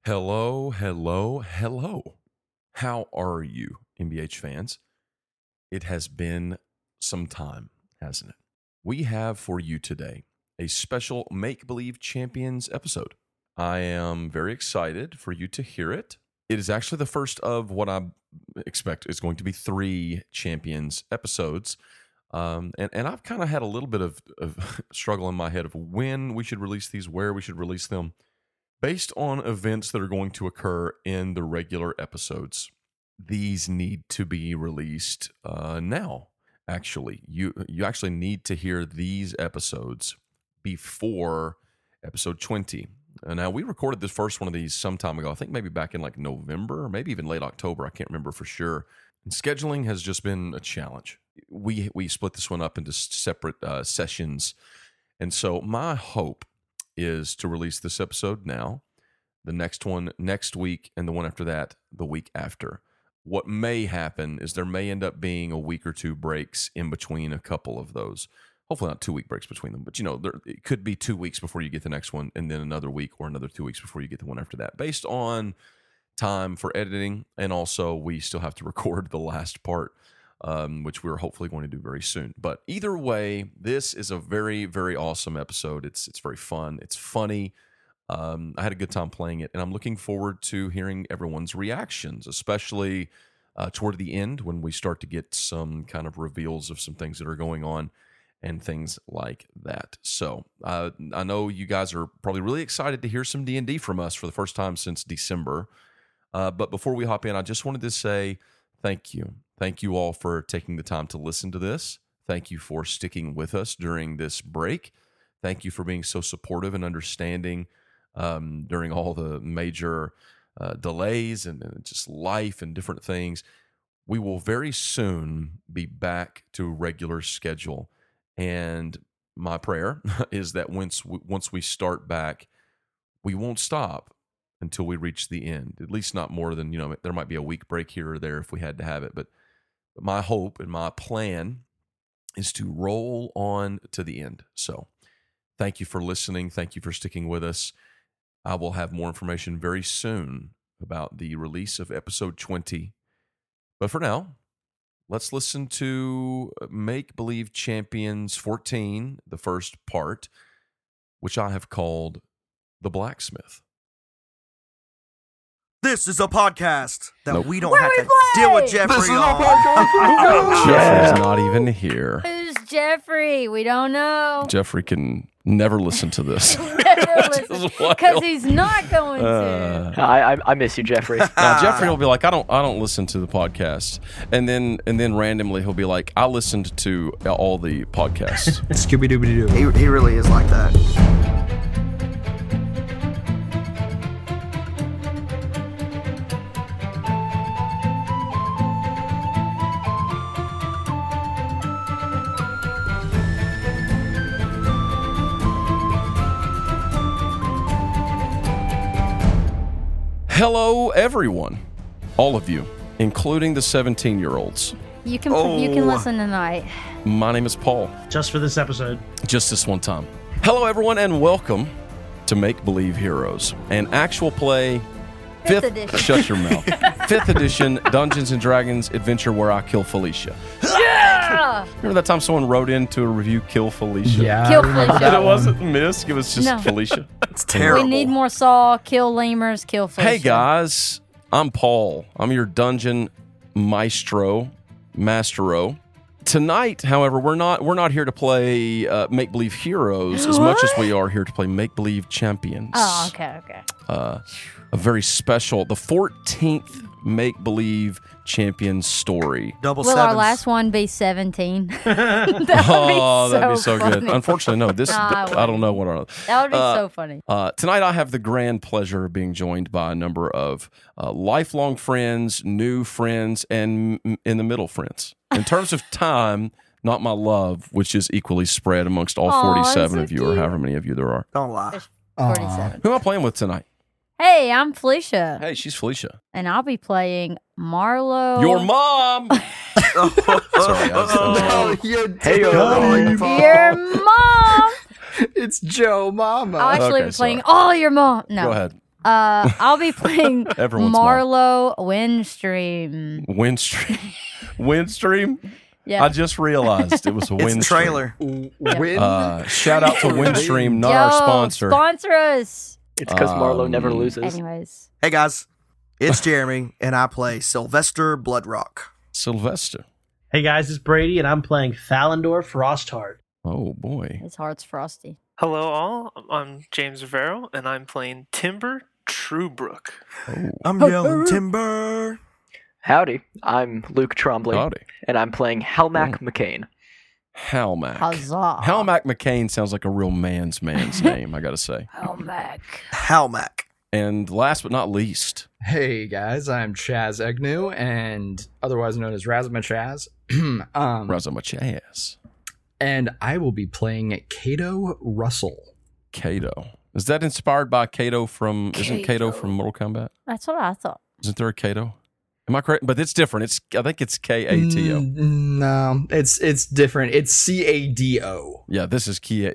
Hello, hello, hello. How are you, NBH fans? It has been some time, hasn't it? We have for you today a special Make Believe Champions episode. I am very excited for you to hear it. It is actually the first of what I expect is going to be 3 Champions episodes. And I've kind of had a little bit of struggle in my head of when we should release these, where we should release them, based on events that are going to occur in the regular episodes. These need to be released now. Actually, you actually need to hear these episodes before episode 20. Now, we recorded this first one of these some time ago. I think maybe back in like November, or maybe even late October. I can't remember for sure. And scheduling has just been a challenge. We split this one up into separate sessions. And so my hope is to release this episode now, the next one next week, and the one after that the week after. What may happen is there may end up being a week or 2 breaks in between a couple of those. Hopefully not 2-week breaks between them, but it could be 2 weeks before you get the next one, and then another week or another 2 weeks before you get the one after that, based on time for editing. And also we still have to record the last part, which we're hopefully going to do very soon. But either way, this is a very, very awesome episode. It's very fun. It's funny. I had a good time playing it, and I'm looking forward to hearing everyone's reactions, especially toward the end when we start to get some kind of reveals of some things that are going on and things like that. So I know you guys are probably really excited to hear some D&D from us for the first time since December. But before we hop in, I just wanted to say thank you. Thank you all for taking the time to listen to this. Thank you for sticking with us during this break. Thank you for being so supportive and understanding during all the major delays and just life and different things. We will very soon be back to regular schedule. And my prayer is that once we start back, we won't stop until we reach the end. At least not more than, there might be a week break here or there if we had to have it. But my hope and my plan is to roll on to the end. So thank you for listening. Thank you for sticking with us. I will have more information very soon about the release of episode 20. But for now, let's listen to Make Believe Champions 14, the first part, which I have called The Blacksmith. This is a podcast that we don't Where have we to play? deal with Jeffrey This is on. Jeffrey's not even here. Who's Jeffrey? We don't know. Jeffrey can never listen to this. Because he's not going to. I miss you, Jeffrey. Now, Jeffrey will be like, I don't listen to the podcast, and then randomly he'll be like, I listened to all the podcasts. Scooby-Dooby-Doo. He really is like that. Hello, everyone, all of you, including the 17-year-olds. You can listen tonight. My name is Paul. Just for this episode. Just this one time. Hello, everyone, and welcome to Make Believe Heroes, an actual play. Fifth edition. Shut your mouth. 5th edition Dungeons and Dragons adventure where I kill Felicia. Yeah! Remember that time someone wrote into a review, Kill Felicia? Yeah. Kill And Felicia. it wasn't Misk, it was just No. Felicia. It's terrible. We need more Saw, kill lemurs, kill Felicia. Hey guys, I'm Paul. I'm your dungeon maestro. Tonight, however, we're not here to play Make Believe Heroes as much as we are here to play Make Believe Champions. Oh, okay. A very special, the 14th Make Believe Champions story. Double Will sevens. our last one be 17? that'd That'd be so funny. good. Unfortunately, no. This Nah, I don't know what our. That would be so funny. Tonight, I have the grand pleasure of being joined by a number of lifelong friends, new friends, and in the middle friends. In terms of time, not my love, which is equally spread amongst all Aw, 47 so of you, or cute. however many of you there are. Don't lie. 47. Who am I playing with tonight? Hey, I'm Felicia. Hey, she's Felicia. And I'll be playing Marlo. Your mom! Sorry, Your mom. It's Joe Mama. I'll actually Okay, be playing sorry. all your mom. No. Go ahead. I'll be playing Everyone's Marlo Windstream. Windstream. Windstream? Yeah. I just realized it was a It's Windstream. a trailer. Shout out to Windstream, not our sponsor. Sponsor us. It's because Marlo never loses. Anyways. Hey guys, it's Jeremy, and I play Sylvester Bloodrock. Sylvester. Hey guys, it's Brady, and I'm playing Falindor Frostheart. Oh, boy. His heart's frosty. Hello, all. I'm James Rivero, and I'm playing Timber Truebrook. Oh, I'm yelling timber. Howdy, I'm Luke Trombley, howdy. and I'm playing Helmac McCain. Halmac. Huzzah. Halmac McCain sounds like a real man's name, I got to say. Halmac. Halmac. And last but not least, Hey guys, I'm Chaz Egnu, and otherwise known as Razma Chaz. Razama Chaz. And I will be playing Kato Russell. Kato. Is that inspired by Kato from, isn't Kato from Mortal Kombat? That's what I thought. Isn't there a Kato? Am I correct? But it's different. I think it's Kato. No, it's different. It's Cado. Yeah, this is Cado.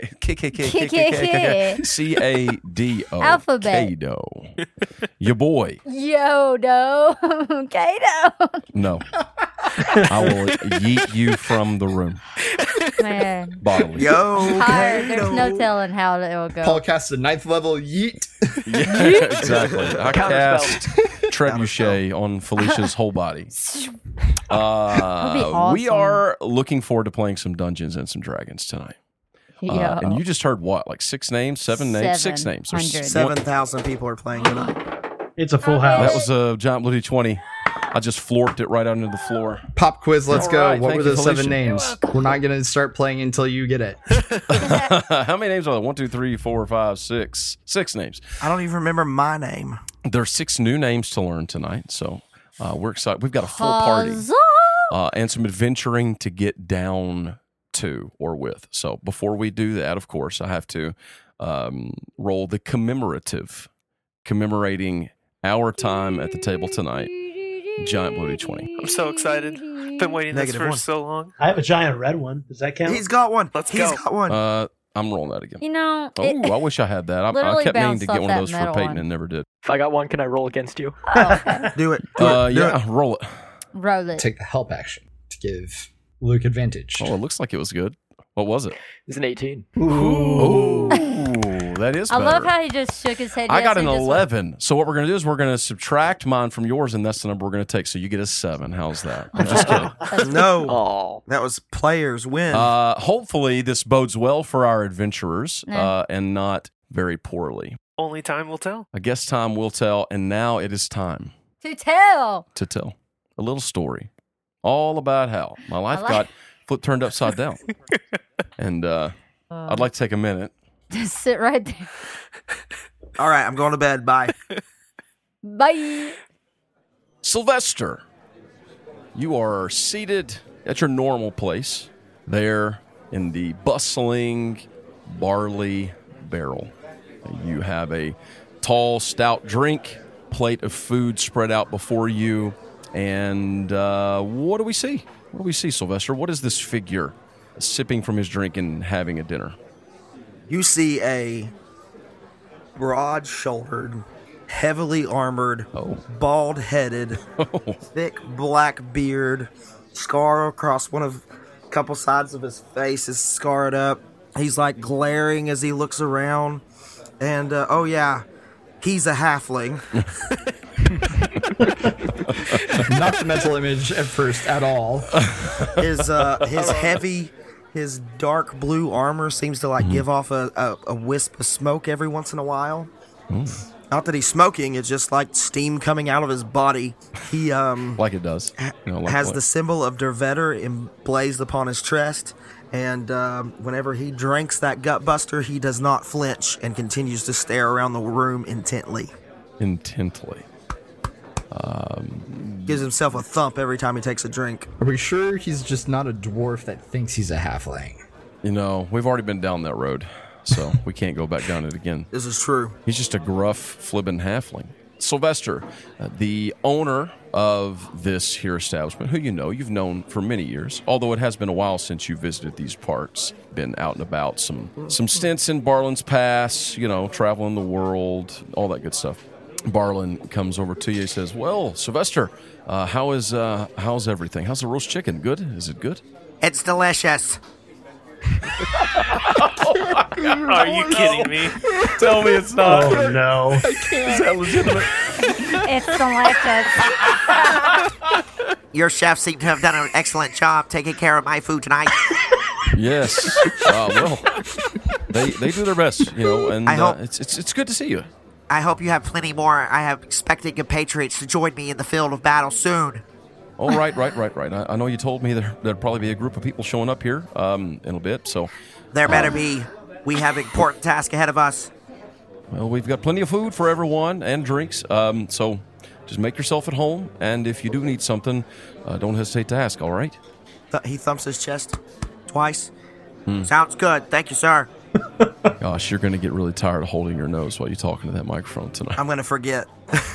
Alphabet. Kato. Your boy. Yodo. Kato. No. I will yeet you from the room. Man. Bodily. Yo, Tired. There's Kato. no telling how it will go. Paul casts a 9th level yeet. Yeah, exactly. I cast Trebuchet on Felicia's whole body. That'd be awesome. We are looking forward to playing some Dungeons and some Dragons tonight. Yeah. And you just heard what? Like 6 names? 7 names? 6 names. So 700. 7,000 people are playing tonight. It's a full house. That was a giant blue D20. I just florped it right out into the floor. Pop quiz, let's All go. right, What thank were you, the Felicia. 7 names? We're not going to start playing until you get it. How many names are there? 1, 2, 3, 4, 5, 6. 6 names. I don't even remember my name. There are 6 new names to learn tonight, so we're excited. We've got a full party Huzzah! and some adventuring to get down to or with. So before we do that, of course, I have to roll the commemorating our time at the table tonight. Giant blue D20. I'm so excited. Been waiting this for -1. so long. I have a giant red one. Does that count? He's got one. Let's He's go. got one. I'm rolling that again. You know, Oh, I wish I had that. I literally kept meaning to bounced get off one of that those for metal Peyton one. and never did. If I got one, can I roll against you? oh, okay. Do it. Do it. Do Yeah, it. roll it. Roll it. Take the help action to give Luke advantage. Oh, it looks like it was good. What was it? It's an 18. Ooh, that is I better. love how he just shook his head. I yes got and an just went, 11. So what we're going to do is we're going to subtract mine from yours, and that's the number we're going to take. So you get a 7. How's that? I'm just kidding. No. Oh, That was players win. Hopefully this bodes well for our adventurers Yeah. and not very poorly. Only time will tell. I guess time will tell, and now it is time to tell. to tell a little story all about how my life like- got turned upside down. And I'd like to take a minute. Just sit right there. All right, I'm going to bed. Bye. Bye. Sylvester, you are seated at your normal place there in the bustling Barley Barrel. You have a tall, stout drink, plate of food spread out before you, and what do we see? What do we see, Sylvester? What is this figure sipping from his drink and having a dinner? You see a broad-shouldered, heavily armored, bald-headed, thick black beard, scar across a couple sides of his face is scarred up. He's like glaring as he looks around, and oh yeah, he's a halfling. Not the mental image at first at all. His dark blue armor seems to like give off a wisp of smoke every once in a while. Not that he's smoking; it's just like steam coming out of his body. He Like it does. has the symbol of Dervetter emblazed upon his chest, and whenever he drinks that gutbuster, he does not flinch and continues to stare around the room intently. Gives himself a thump every time he takes a drink. Are we sure he's just not a dwarf that thinks he's a halfling? You know, we've already been down that road, so we can't go back down it again. This is true. He's just a gruff, flibbin halfling. Sylvester, the owner of this here establishment, who you've known for many years, although it has been a while since you visited these parts, been out and about, some stints in Barlin's Pass, traveling the world, all that good stuff. Barlin comes over to you and says, well, Sylvester, how's everything? How's the roast chicken? Good? Is it good? It's delicious. Are you kidding me? Tell me it's not. Oh no! Is that legitimate? It's delicious. Your chef seemed to have done an excellent job taking care of my food tonight. Yes. Well, they do their best, and I hope- it's good to see you. I hope you have plenty more. I am expecting compatriots to join me in the field of battle soon. Oh, right. I know you told me there'd probably be a group of people showing up here in a bit, so... There better be. We have an important task ahead of us. Well, we've got plenty of food for everyone and drinks, so just make yourself at home, and if you do need something, don't hesitate to ask, all right? He thumps his chest twice. Sounds good. Thank you, sir. Gosh, you're going to get really tired of holding your nose while you're talking to that microphone tonight. I'm going to forget.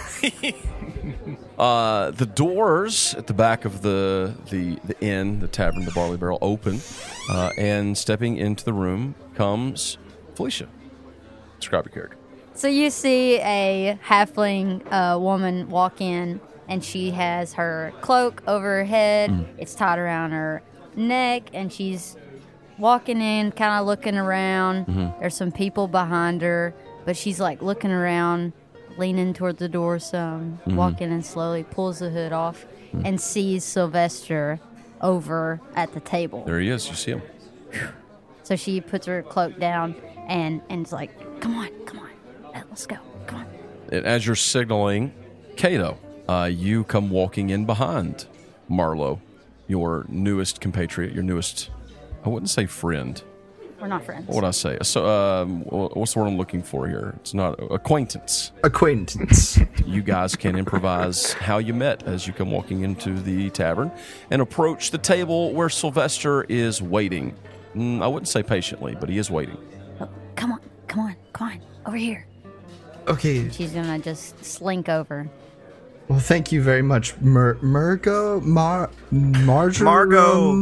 The doors at the back of the inn, the tavern, the Barley Barrel, open, and stepping into the room comes Felicia. Describe your character. So you see a halfling woman walk in, and she has her cloak over her head. It's tied around her neck, and she's walking in, kind of looking around. There's some people behind her, but she's like looking around, leaning toward the door some, walking in slowly, pulls the hood off, and sees Sylvester over at the table. There he is. You see him. So she puts her cloak down and it's like, come on, let's go, come on. And as you're signaling, Cato, you come walking in behind Marlo, your newest compatriot, your newest, I wouldn't say friend. We're not friends. What would I say? So, what's the word I'm looking for here? It's not acquaintance. Acquaintance. You guys can improvise how you met as you come walking into the tavern and approach the table where Sylvester is waiting. I wouldn't say patiently, but he is waiting. Oh, come on, over here. Okay. She's gonna just slink over. Well, thank you very much, Margot. Margot. Marlo.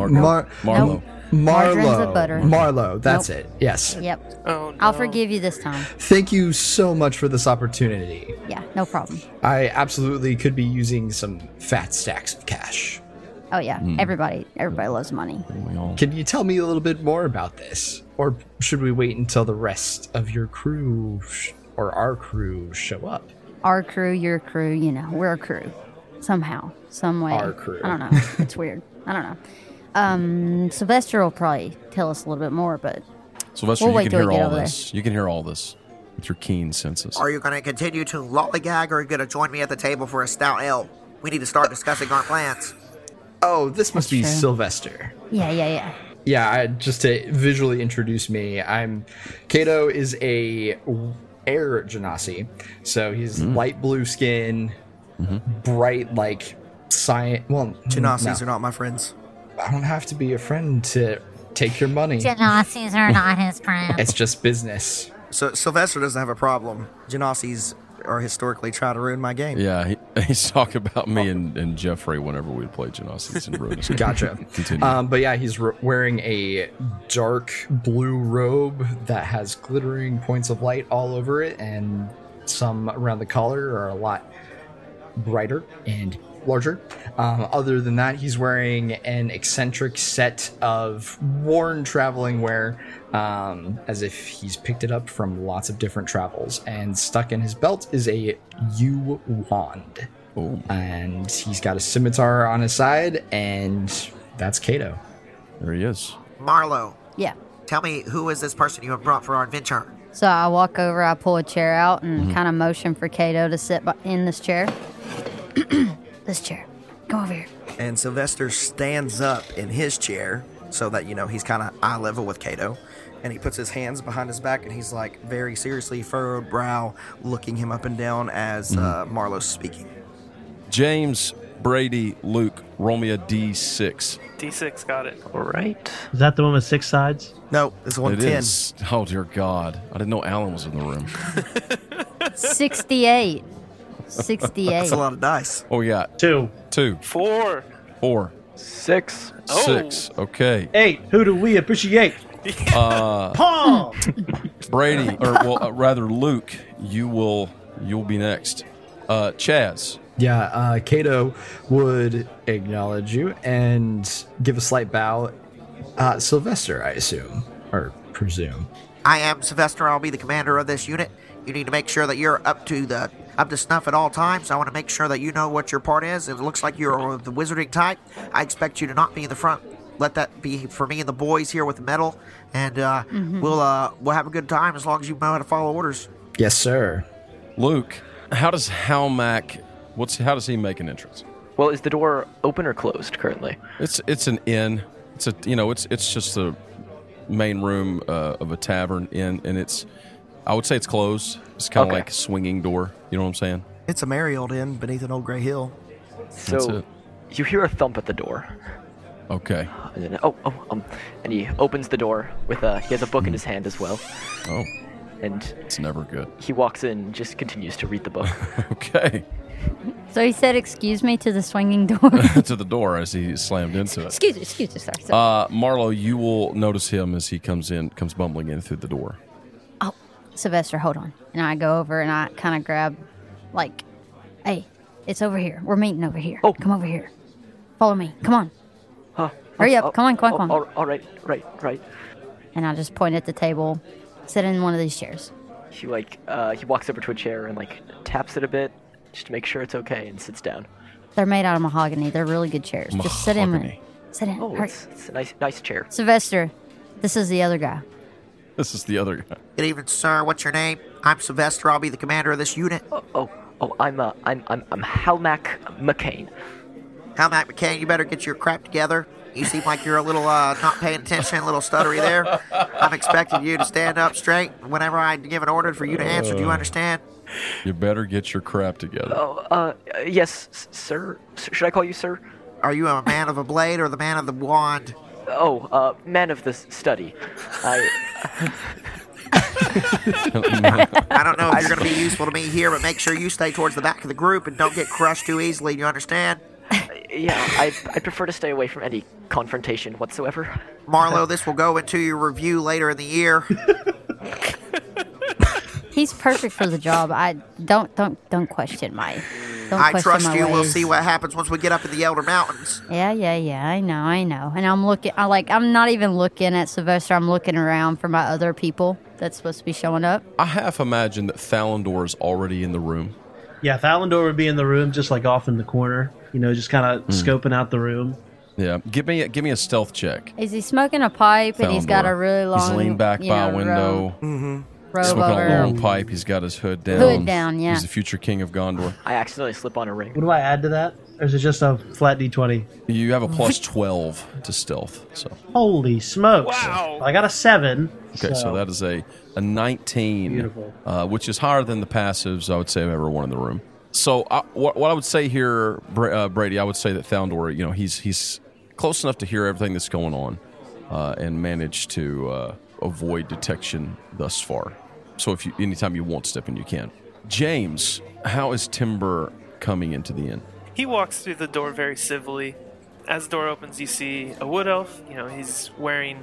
Margarine's a butter. Marlo, that's Nope. it. Yes. Yep. Oh, no. I'll forgive you this time. Thank you so much for this opportunity. Yeah, no problem. I absolutely could be using some fat stacks of cash. Oh yeah, everybody loves money. We all- Can you tell me a little bit more about this? Or should we wait until the rest of your crew or our crew show up? Our crew, your crew, we're a crew. Somehow, some way. Our crew. I don't know. It's weird. I don't know. Sylvester will probably tell us a little bit more, but Sylvester, We'll you wait can till we hear get all over there. this. You can hear all this with your keen senses. Are you going to continue to lollygag or are you going to join me at the table for a stout ale? We need to start discussing our plans. Oh, this must be true. Sylvester. yeah. Yeah, just to visually introduce me, Cato is a air genasi, so he's light blue skin, bright like science. Well, Genasis no. are not my friends. I don't have to be a friend to take your money. Genasis are not his friends. It's just business. So Sylvester doesn't have a problem. Genasis are historically trying to ruin my game. Yeah, he's talking about me and Jeffrey whenever we play Genasis and Ruinous. Gotcha. Continue. But yeah, he's wearing a dark blue robe that has glittering points of light all over it, and some around the collar are a lot brighter and larger. Other than that, he's wearing an eccentric set of worn traveling wear, as if he's picked it up from lots of different travels. And stuck in his belt is a yew wand. Oh. And he's got a scimitar on his side, and that's Cato. There he is. Marlo, Yeah. tell me, who is this person you have brought for our adventure? So I walk over, I pull a chair out, and kind of motion for Cato to sit in this chair. This chair. Come over here. And Sylvester stands up in his chair so that, he's kind of eye level with Cato. And he puts his hands behind his back and he's like very seriously furrowed brow, looking him up and down as Marlo's speaking. James, Brady, Luke, roll me a D6. D6 got it. All right. Is that the one with 6 sides? No, this is one It 10. is. Oh, dear God. I didn't know Alan was in the room. 68. 68. That's a lot of dice. What we got? 2. 2, 4. 4, 6. 6. Okay. 8. Who do we appreciate? Paul! Brady, or rather Luke, you'll be next. Chaz. Yeah, Kato would acknowledge you and give a slight bow. Sylvester, I assume, or presume. I am Sylvester. I'll be the commander of this unit. You need to make sure that you're up to snuff at all times. I want to make sure that you know what your part is. If it looks like you're the wizarding type, I expect you to not be in the front. Let that be for me and the boys here with the medal, and we'll have a good time as long as you know how to follow orders. Yes, sir. Luke, how does Halmac? How does he make an entrance? Well, is the door open or closed currently? It's an inn. It's just the main room of a tavern inn, and I would say it's closed. It's kind of like a swinging door. You know what I'm saying? It's a merry old inn beneath an old gray hill. That's So it. you hear a thump at the door. Okay. And then, and he opens the door with he has a book in his hand as well. Oh, And it's never good. he walks in and just continues to read the book. Okay. So he said, "Excuse me," to the swinging door. To the door as he slammed into it. excuse me, sorry. Marlo, you will notice him as he comes bumbling in through the door. Oh, Sylvester, hold on. And I go over and I kind of grab, hey, it's over here. We're meeting over here. Oh. Come over here. Follow me. Come on. Hurry up. Come on. All right. And I just point at the table. Sit in one of these chairs. He walks over to a chair and taps it a bit just to make sure it's okay and sits down. They're made out of mahogany. They're really good chairs. Just sit in. Mahogany. Sit in. Oh, Hurry. it's a nice chair. Sylvester, this is the other guy. This is the other guy. Good evening, sir. What's your name? I'm Sylvester. I'll be the commander of this unit. I'm Halmac McCain. Halmac McCain, you better get your crap together. You seem like you're a little not paying attention, a little stuttery there. I'm expecting you to stand up straight whenever I give an order for you to answer. Do you understand? You better get your crap together. Yes, sir. Should I call you sir? Are you a man of a blade or the man of the wand? Man of the study. I don't know if you're going to be useful to me here, but make sure you stay towards the back of the group and don't get crushed too easily. Do you understand? Yeah, I prefer to stay away from any confrontation whatsoever. Marlo, this will go into your review later in the year. He's perfect for the job. I don't question my. I trust you. Ways. We'll see what happens once we get up in the Elder Mountains. Yeah. I know. And I'm looking. I'm not even looking at Sylvester. I'm looking around for my other people that's supposed to be showing up. I half imagine that Thalandor is already in the room. Yeah, Thalandor would be in the room, just off in the corner. Just kind of scoping out the room. Yeah, give me a stealth check. Is he smoking a pipe and he's got a really long? He's leaned back by a window. Robe Smoking over. a long pipe. He's got his hood down. Hood down, yeah. He's the future king of Gondor. I accidentally slip on a ring. What do I add to that? Or is it just a flat D20? You have a plus 12 to stealth. So Holy smokes. Wow. I got a 7. okay, so that is a 19, Beautiful. Which is higher than the passives I would say of everyone in the room. So what I would say here, Brady, I would say that Thalandor, he's close enough to hear everything that's going on and manage to avoid detection thus far. So anytime you want to step in, you can. James, how is Timber coming into the inn? He walks through the door very civilly. As the door opens, you see a wood elf. He's wearing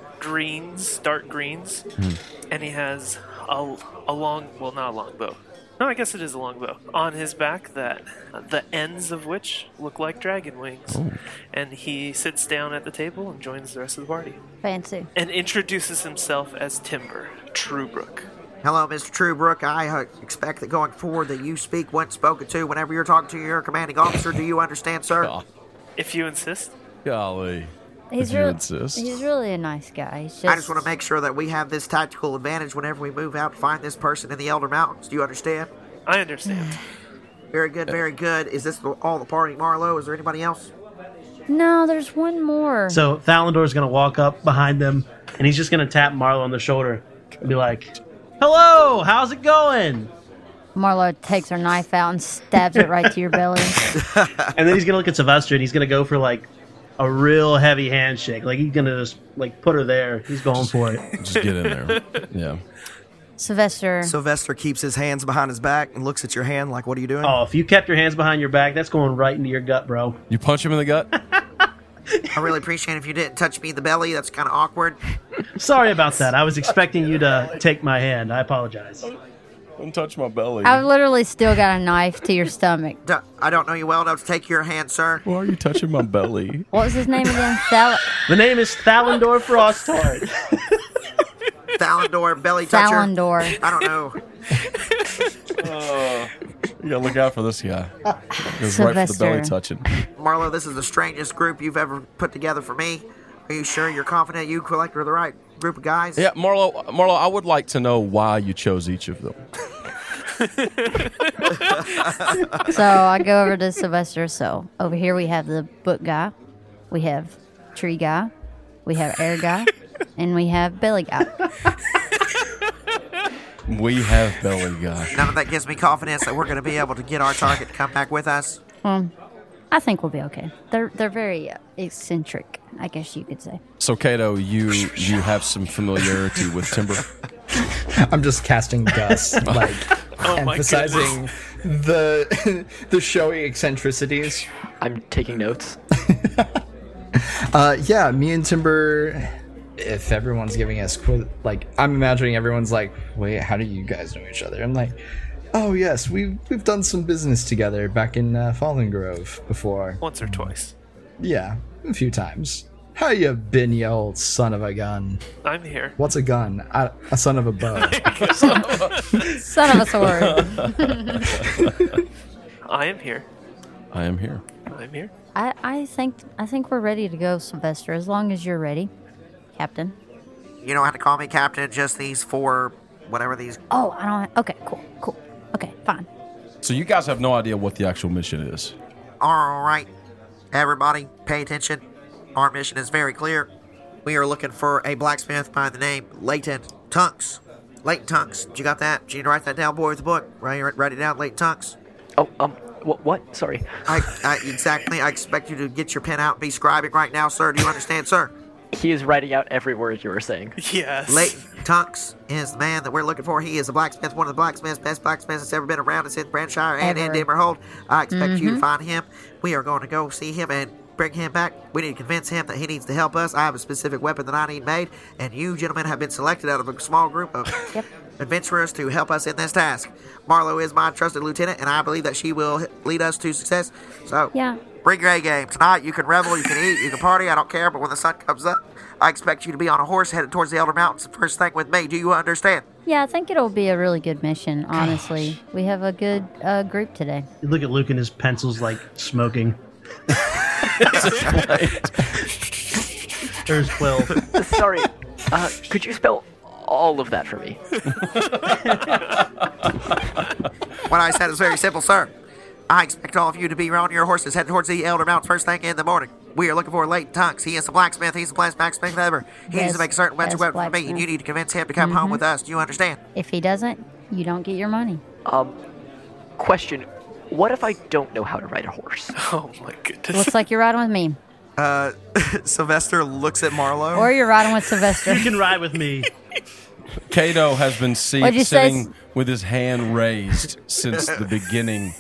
dark greens, and he has a long, well, not a long bow. No, I guess it is a long bow on his back that the ends of which look like dragon wings. Oh. And he sits down at the table and joins the rest of the party Fancy. and introduces himself as Timber Truebrook. Hello, Mr. Truebrook. I expect that going forward that you speak when spoken to whenever you're talking to your commanding officer. Do you understand, sir? Oh, If you insist. golly. He's If you really, insist. he's really a nice guy. I just want to make sure that we have this tactical advantage whenever we move out to find this person in the Elder Mountains. Do you understand? I understand. Very good, very good. Is this all the party, Marlo? Is there anybody else? No, there's one more. So Thalandor's going to walk up behind them, and he's just going to tap Marlo on the shoulder and be like, "Hello, how's it going?" Marlo takes her knife out and stabs it right to your belly. And then he's going to look at Sylvester, and he's going to go for, a real heavy handshake. He's going to just, put her there. He's going for it. Just get in there. Yeah. Sylvester. Sylvester keeps his hands behind his back and looks at your hand like, what are you doing? Oh, if you kept your hands behind your back, that's going right into your gut, bro. You punch him in the gut? I really appreciate it if you didn't touch me in the belly. That's kind of awkward. Sorry about that. I was expecting you to take my hand. I apologize. Don't touch my belly. I've literally still got a knife to your stomach. I don't know you well enough to take your hand, sir. Why are you touching my belly? What was his name again? The name is Thalendor Frostheart. Thalendor, belly toucher. Thalendor. I don't know. You gotta look out for this guy. He's right for the belly touching. Marlo, this is the strangest group you've ever put together for me. Are you sure you're confident you collected the right group of guys? Yeah, Marlo, I would like to know why you chose each of them. So I go over to Sylvester. So over here we have the book guy, we have tree guy, we have air guy, and we have belly guy. We have belly guy. None of that gives me confidence that we're going to be able to get our target to come back with us. I think we'll be okay. They're very eccentric, I guess you could say. So, Kato, you have some familiarity with timber? I'm just casting dust, like emphasizing the showy eccentricities. I'm taking notes. Yeah, me and Timber. If everyone's giving us like, I'm imagining everyone's like, wait, how do you guys know each other? I'm like, oh yes, we've done some business together back in Fallen Grove before. Once or twice. Yeah, a few times. How you been, you old son of a gun? I'm here. What's a gun? A son of a bow. Son of a sword. I am here. I am here. I'm here. I think we're ready to go, Sylvester, as long as you're ready, Captain. You don't have to call me captain, just these four, whatever these... Oh, I don't... Okay, cool. Okay, fine. So you guys have no idea what the actual mission is? All right, everybody, pay attention. Our mission is very clear. We are looking for a blacksmith by the name Leighton Tunks. Leighton Tunks. You got that? Did you write that down, boy, with the book? Write it down, Leighton Tunks. Oh, what? Sorry. Exactly. I expect you to get your pen out and be scribing right now, sir. Do you understand, sir? He is writing out every word you were saying. Yes. Leighton Tunks is the man that we're looking for. He is a blacksmith, one of the blacksmiths, best blacksmiths that's ever been around in Sith Brandshire and in Dimmerhold. I expect you to find him. We are going to go see him and bring him back. We need to convince him that he needs to help us. I have a specific weapon that I need made, and you gentlemen have been selected out of a small group of adventurers to help us in this task. Marlo is my trusted lieutenant, and I believe that she will lead us to success. So, bring your A game. Tonight, you can revel, you can eat, you can party, I don't care, but when the sun comes up, I expect you to be on a horse headed towards the Elder Mountains first thing with me. Do you understand? Yeah, I think it'll be a really good mission, honestly. We have a good group today. You look at Luke and his pencils like smoking. There's 12. Sorry. Could you spell all of that for me? What I said is very simple, sir. I expect all of you to be on your horses headed towards the Elder Mountains first thing in the morning. We are looking for Leighton Tunks. He is a blacksmith. He's the best blacksmith ever. He needs to make a certain weapon for me, and you need to convince him to come home with us. Do you understand? If he doesn't, you don't get your money. Question. What if I don't know how to ride a horse? Oh my goodness. Looks like you're riding with me. Sylvester looks at Marlo. Or you're riding with Sylvester. You can ride with me. Kato has been sitting with his hand raised since the beginning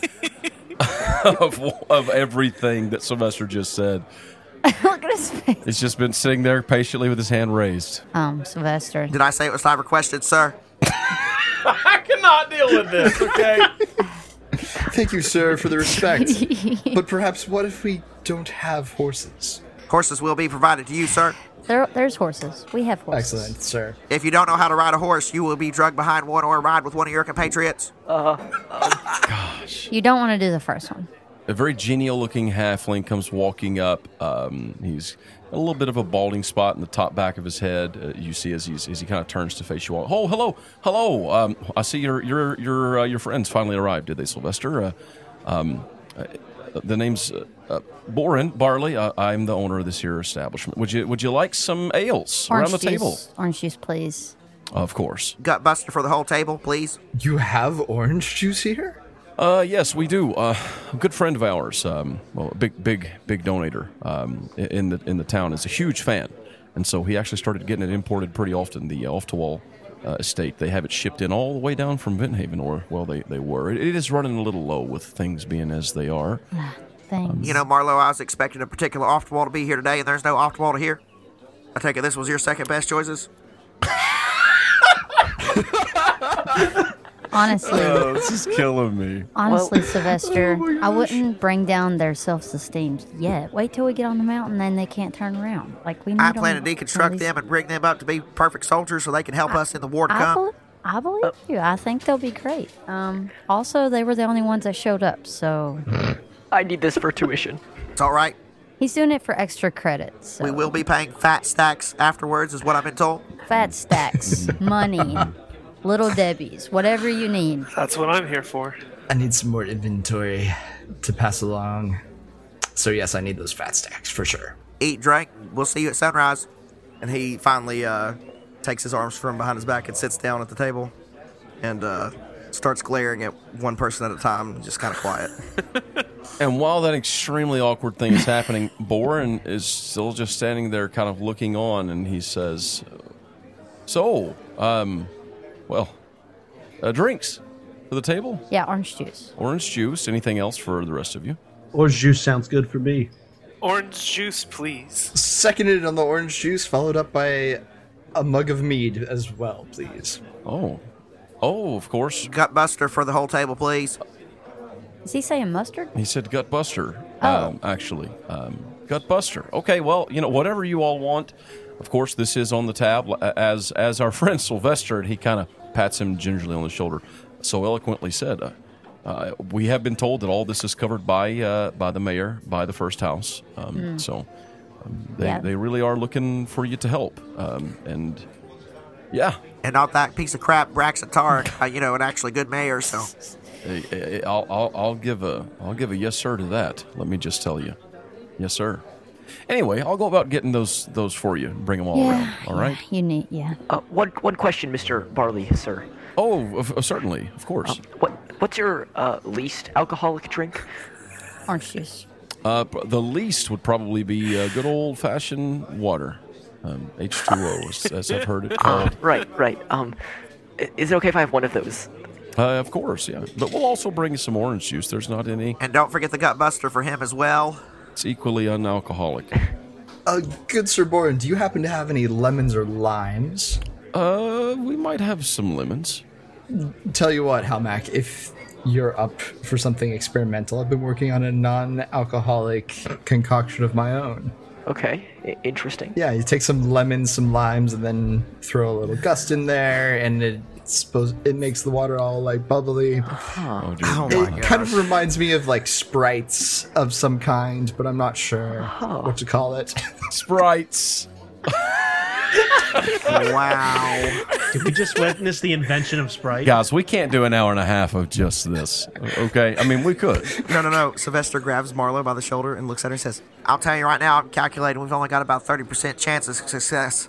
of everything that Sylvester just said. Look at his face. He's just been sitting there patiently with his hand raised. Sylvester. Did I say it was time for questions, sir? I cannot deal with this, okay? Thank you, sir, for the respect. But perhaps what if we don't have horses? Horses will be provided to you, sir. There's horses. We have horses. Excellent, sir. If you don't know how to ride a horse, you will be drugged behind one or ride with one of your compatriots. Gosh. You don't want to do the first one. A very genial-looking halfling comes walking up. He's a little bit of a balding spot in the top back of his head. You see as he kind of turns to face you all. Oh, hello. I see your friends finally arrived. Did they, Sylvester? The name's Boren Barley. I'm the owner of this here establishment. Would you like some ales around the table? Orange juice, please. Of course. Gutbuster for the whole table, please. You have orange juice here? Yes, we do. A good friend of ours, a big donator in the town, is a huge fan, and so he actually started getting it imported pretty often. The off-to-wall estate. They have it shipped in all the way down from Venthaven, or, well, they were. It is running a little low with things being as they are. Thanks. You know, Marlo, I was expecting a particular Oftwall to be here today, and there's no Oftwall to here. I take it this was your second best choices? Honestly, This is killing me. honestly, Sylvester, I wouldn't bring down their self-esteem yet. Wait till we get on the mountain, then they can't turn around. Like we need I plan to them- deconstruct them and bring them up to be perfect soldiers so they can help us in the war to come. I believe you. I think they'll be great. Also, they were the only ones that showed up, so I need this for tuition. It's all right. he's doing it for extra credit. So. We will be paying fat stacks afterwards, is what I've been told. Fat stacks, money, little Debbie's, whatever you need. That's what I'm here for. I need some more inventory to pass along. So yes, I need those fat stacks for sure. Eat, drink. We'll see you at sunrise. And he finally takes his arms from behind his back and sits down at the table and starts glaring at one person at a time, just kind of quiet. And while that extremely awkward thing is happening, Boren is still just standing there kind of looking on, and he says, drinks for the table? Yeah, orange juice. Orange juice. Anything else for the rest of you? Orange juice sounds good for me. Orange juice, please. Seconded on the orange juice, followed up by a mug of mead as well, please. Oh, of course. Gutbuster for the whole table, please. Is he saying mustard? He said Gutbuster, Oh. actually. Gutbuster. Okay, well, whatever you all want. Of course, this is on the tab, as our friend Sylvester, and he kind of pats him gingerly on the shoulder, so eloquently said, we have been told that all this is covered by the mayor, by the First House. So they really are looking for you to help. And yeah. And not that piece of crap Braxton Tarr, an actually good mayor, so. I'll give a yes sir to that. Let me just tell you, yes sir. Anyway, I'll go about getting those for you and bring them all around. All right. You need, One question, Mr. Barley, sir. Oh, certainly, of course. What's your least alcoholic drink? Orange juice. The least would probably be good old fashioned water, H2O, as I've heard it called. Right. Is it okay if I have one of those? Of course, yeah. But we'll also bring you some orange juice. There's not any. And don't forget the Gutbuster for him as well. It's equally unalcoholic. Good Sir Boren, do you happen to have any lemons or limes? We might have some lemons. Tell you what, Halmac, if you're up for something experimental, I've been working on a non-alcoholic concoction of my own. Okay, interesting. Yeah, you take some lemons, some limes, and then throw a little gust in there, and it makes the water all like bubbly. Oh, dear. Oh my It kind of gosh. reminds me of like Sprites of some kind, but I'm not sure what to call it. Sprites. Wow. Did we just witness the invention of Sprite? Guys, we can't do an hour and a half of just this. Okay? I mean, we could. No. Sylvester grabs Marlo by the shoulder and looks at her and says, I'll tell you right now, I'm calculating we've only got about 30% chance of success.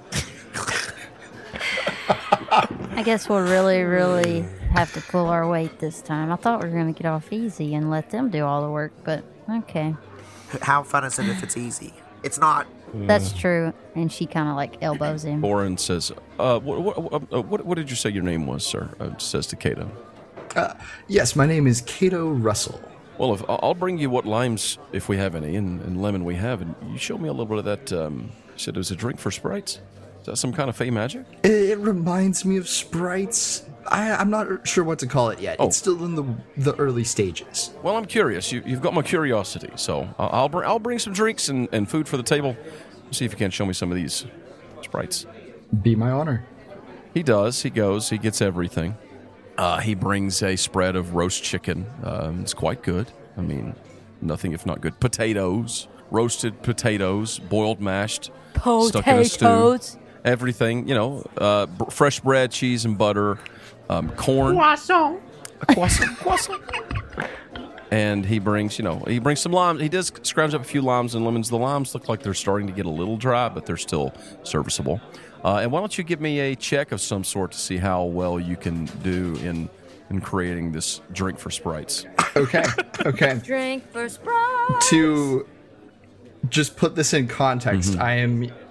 I guess we'll really, really have to pull our weight this time. I thought we were going to get off easy and let them do all the work, but okay. How fun is it if it's easy? It's not. That's true. And she kind of like elbows him. Boren says, what did you say your name was, sir? Says to Cato. Yes, my name is Cato Russell. Well, I'll bring you what limes, if we have any, and lemon we have, and you show me a little bit of that, you said it was a drink for sprites? Is that some kind of fey magic? It reminds me of Sprites. I'm not sure what to call it yet. Oh. It's still in the early stages. Well, I'm curious. You've got my curiosity, so I'll bring some drinks and food for the table. See if you can show me some of these sprites. Be my honor. He does. He goes. He gets everything. He brings a spread of roast chicken. It's quite good. I mean, nothing if not good. Potatoes, roasted potatoes, boiled, mashed, stuck in a stew. Potatoes. Everything, fresh bread, cheese, and butter, corn. Croissant. Croissant. And he brings some limes. He does scrounge up a few limes and lemons. The limes look like they're starting to get a little dry, but they're still serviceable. And why don't you give me a check of some sort to see how well you can do in creating this drink for sprites. Okay. Drink for Sprite. To just put this in context, I am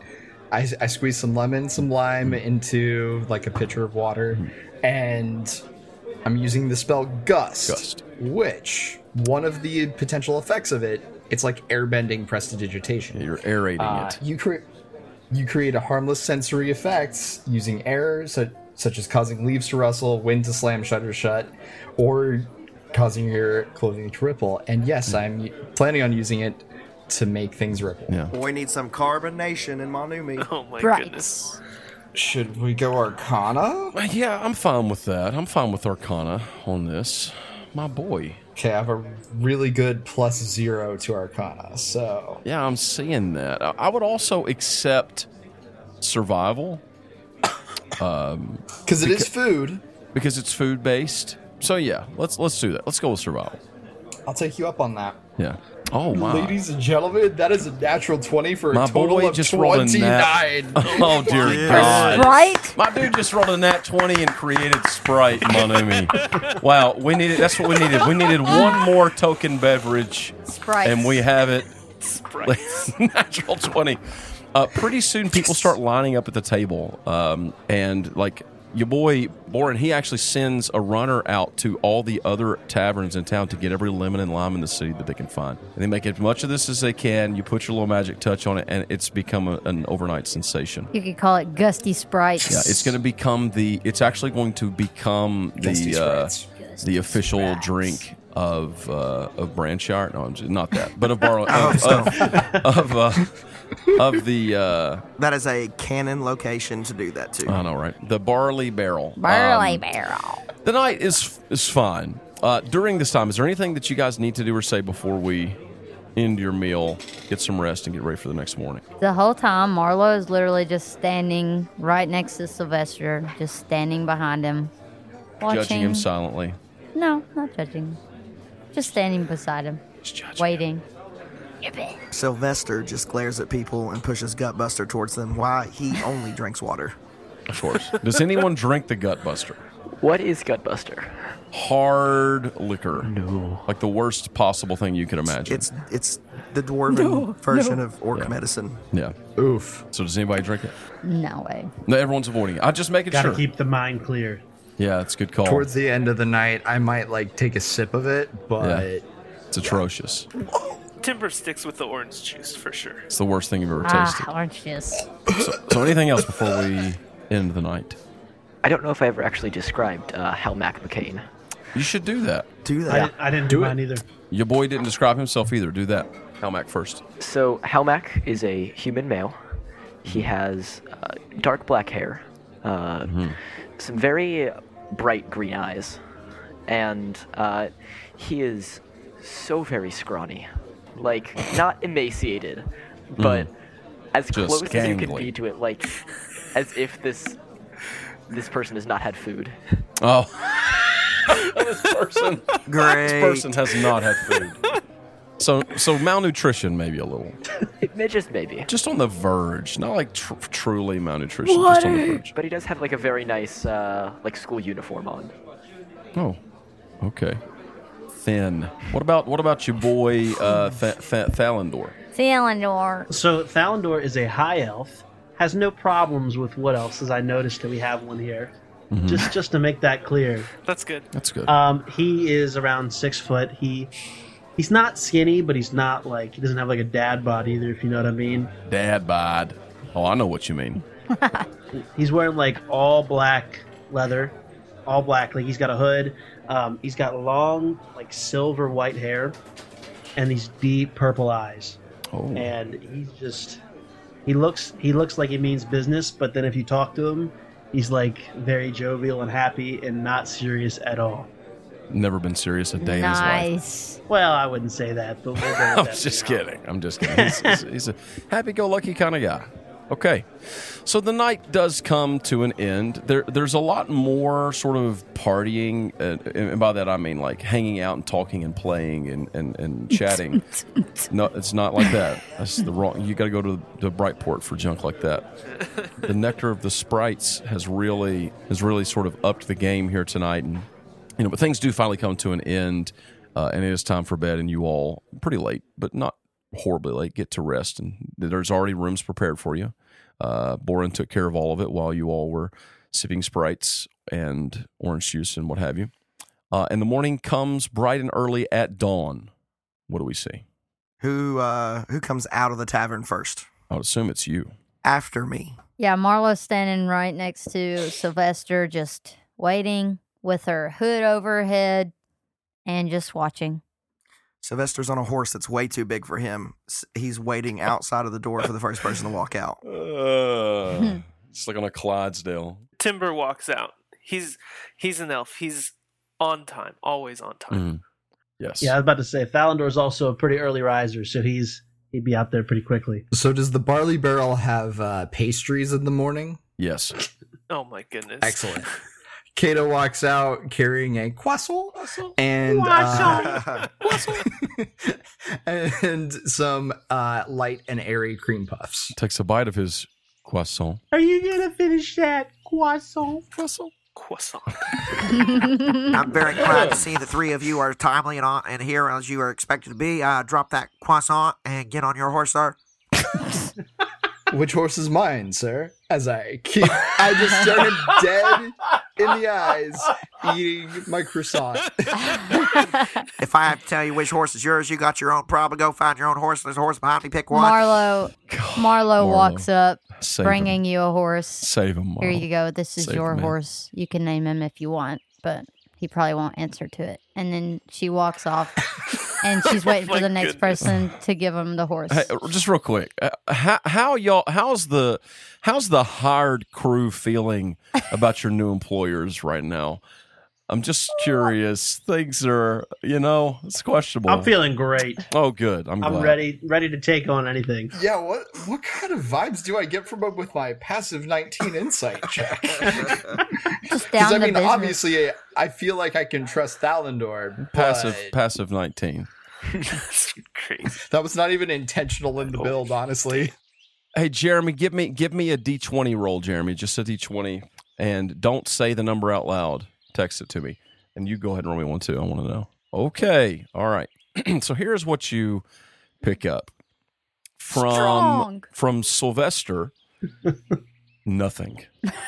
I squeeze some lemon, some lime into like a pitcher of water, and I'm using the spell Gust. Which one of the potential effects of it? It's like airbending prestidigitation. You're aerating it. You create a harmless sensory effect using air, such as causing leaves to rustle, wind to slam shutters shut, or causing your clothing to ripple. And yes, I'm planning on using it to make things ripple. Yeah. Boy needs some carbonation in Monumi. Oh my Right. goodness. Should we go Arcana? Yeah, I'm fine with that. I'm fine with Arcana on this. My boy. Okay, I have a really good +0 to Arcana, so... Yeah, I'm seeing that. I would also accept survival. Because it is food. Because it's food based. So yeah, let's do that. Let's go with survival. I'll take you up on that. Yeah. Oh my. Ladies and gentlemen, that is a natural 20 for a My total boy of just rolled a 29. nat. Oh dear God. Right? My dude just rolled a nat 20 and created Sprite in Monumi. Wow, we needed. That's what we needed. We needed one more token beverage, Sprite. and we have it. Sprite. Natural 20. Pretty soon, people start lining up at the table, and like your boy Boren, he actually sends a runner out to all the other taverns in town to get every lemon and lime in the city that they can find. And they make as much of this as they can. You put your little magic touch on it, and it's become an overnight sensation. You could call it Gusty Sprites. Yeah, it's going to become it's actually going to become the official drink of Branshire. No, I'm just, not that, but of That is a canon location to do that too. I know, right? The Barley Barrel. Barley Barrel. The night is fine. During this time, is there anything that you guys need to do or say before we end your meal, get some rest, and get ready for the next morning? The whole time, Marlo is literally just standing right next to Sylvester, just standing behind him, watching. Judging him silently. No, not judging him. Just standing beside him, Just judging. waiting. Sylvester just glares at people and pushes Gutbuster towards them. Why? He only drinks water. Of course. Does anyone drink the Gutbuster? What is Gutbuster? Hard liquor. No. Like the worst possible thing you could imagine. It's the dwarven version of orc medicine. Yeah. Oof. So does anybody drink it? No way. No, everyone's avoiding it. I'm just making Gotta sure. keep the mind clear. Yeah, that's a good call. Towards the end of the night, I might like take a sip of it, but It's atrocious. Timber sticks with the orange juice for sure. It's the worst thing you've ever tasted. Orange juice. So anything else before we end the night? I don't know if I ever actually described Hal Mac McCain. You should do that. Do that. I didn't do mine either. Your boy didn't describe himself either. Do that. Halmac first. So Hal Mac is a human male. He has dark black hair, some very bright green eyes, and he is so very scrawny. Like, not emaciated, but as Just close as you can gangly. be to it, like, as if this person has not had food. Oh. This person has not had food. So malnutrition, maybe a little. Just maybe. Just on the verge. Not like truly malnutrition, just on the verge. But he does have, like, a very nice, like, school uniform on. Oh, okay. Thin. What about your boy Thalandor? Thalandor. So Thalandor is a high elf. Has no problems with what else, as I noticed that we have one here. Just to make that clear. That's good. That's good. He is around 6 foot. He's not skinny, but he's not like, he doesn't have like a dad bod either, if you know what I mean. Dad bod. Oh, I know what you mean. He's wearing like all black leather, all black. Like he's got a hood. He's got long, like silver white hair, and these deep purple eyes. Oh. And he looks like he means business, but then if you talk to him, he's like very jovial and happy and not serious at all. Never been serious a day in his life. Nice. Well, I wouldn't say that, but we'll go with I'm that just for now. kidding. I'm just kidding. He's a happy-go-lucky kind of guy. Okay. So the night does come to an end. There's a lot more sort of partying, and by that I mean like hanging out and talking and playing and chatting. No, it's not like that. That's the wrong. You got to go to the Brightport for junk like that. The Nectar of the Sprites has really sort of upped the game here tonight, and but things do finally come to an end, and it is time for bed. And you all pretty late, but not horribly late. Get to rest, and there's already rooms prepared for you. Boren took care of all of it while you all were sipping Sprites and orange juice and what have you. And the morning comes bright and early at dawn. What do we see? Who comes out of the tavern first? I would assume it's you. After me. Yeah, Marlo's standing right next to Sylvester, just waiting with her hood over her head and just watching. Sylvester's on a horse that's way too big for him. He's waiting outside of the door for the first person to walk out. It's like on a Clydesdale. Timber walks out. He's an elf. He's on time, always on time. Mm. Yes. Yeah, I was about to say Thalandor's also a pretty early riser, so he'd be out there pretty quickly. So does the barley barrel have pastries in the morning? Yes. Oh my goodness. Excellent. Kato walks out carrying a croissant and and some light and airy cream puffs. Takes a bite of his croissant. Are you gonna finish that croissant? Croissant. I'm very glad to see the three of you are timely and here as you are expected to be. Drop that croissant and get on your horse, sir. Which horse is mine, sir? As I just stare him dead in the eyes, eating my croissant. If I have to tell you which horse is yours, you got your own problem. Go find your own horse. There's a horse behind me. Pick one. Marlo walks up, Save bringing him. you a horse. Save him, Marlo. Here you go. This is Save your the man. horse. You can name him if you want, but he probably won't answer to it. And then she walks off, and she's waiting for the next person to give him the horse. Hey, just real quick, how's the hired crew feeling about your new employers right now? I'm just curious. Things are, it's questionable. I'm feeling great. Oh, good. I'm glad. ready to take on anything. Yeah, what kind of vibes do I get from him with my passive 19 insight check? Just down to business. Obviously, I feel like I can trust Thalandor. Passive 19. That's crazy. That was not even intentional in the build, honestly. Hey, Jeremy, give me a D20 roll, Jeremy. Just a D20, and don't say the number out loud. Text it to me, and you go ahead and roll me one too. I want to know. Okay, all right. So here's what you pick up from Sylvester. Nothing.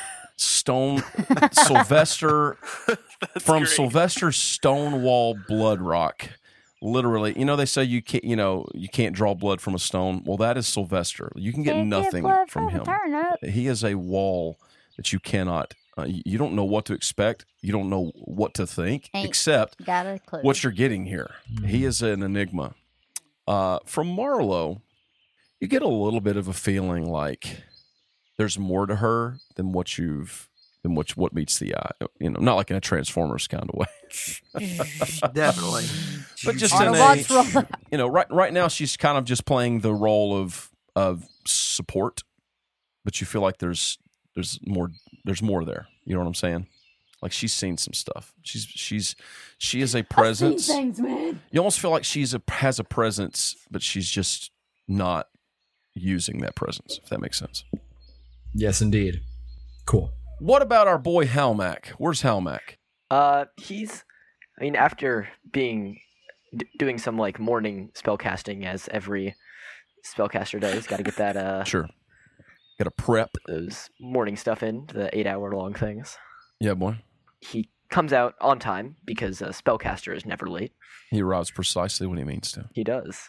Sylvester from great. Sylvester's Stonewall Blood Rock. Literally, they say you can't draw blood from a stone. Well, that is Sylvester. You can get nothing from him. He is a wall that you cannot. You don't know what to expect. You don't know what to think, except what you're getting here. Mm-hmm. He is an enigma. From Marlo, you get a little bit of a feeling like there's more to her than what meets the eye. Not like in a Transformers kind of way. Definitely. But just in a, right now she's kind of just playing the role of support. But you feel like there's more there. You know what I'm saying? Like she's seen some stuff. She is a presence. I've seen things, man. You almost feel like has a presence, but she's just not using that presence, if that makes sense. Yes, indeed. Cool. What about our boy Halmac? Where's Halmac? After doing some like morning spellcasting, as every spellcaster does, got to get that Sure. Got to prep those morning stuff in, the 8-hour-long things. Yeah, boy. He comes out on time because a spellcaster is never late. He arrives precisely when he means to. He does.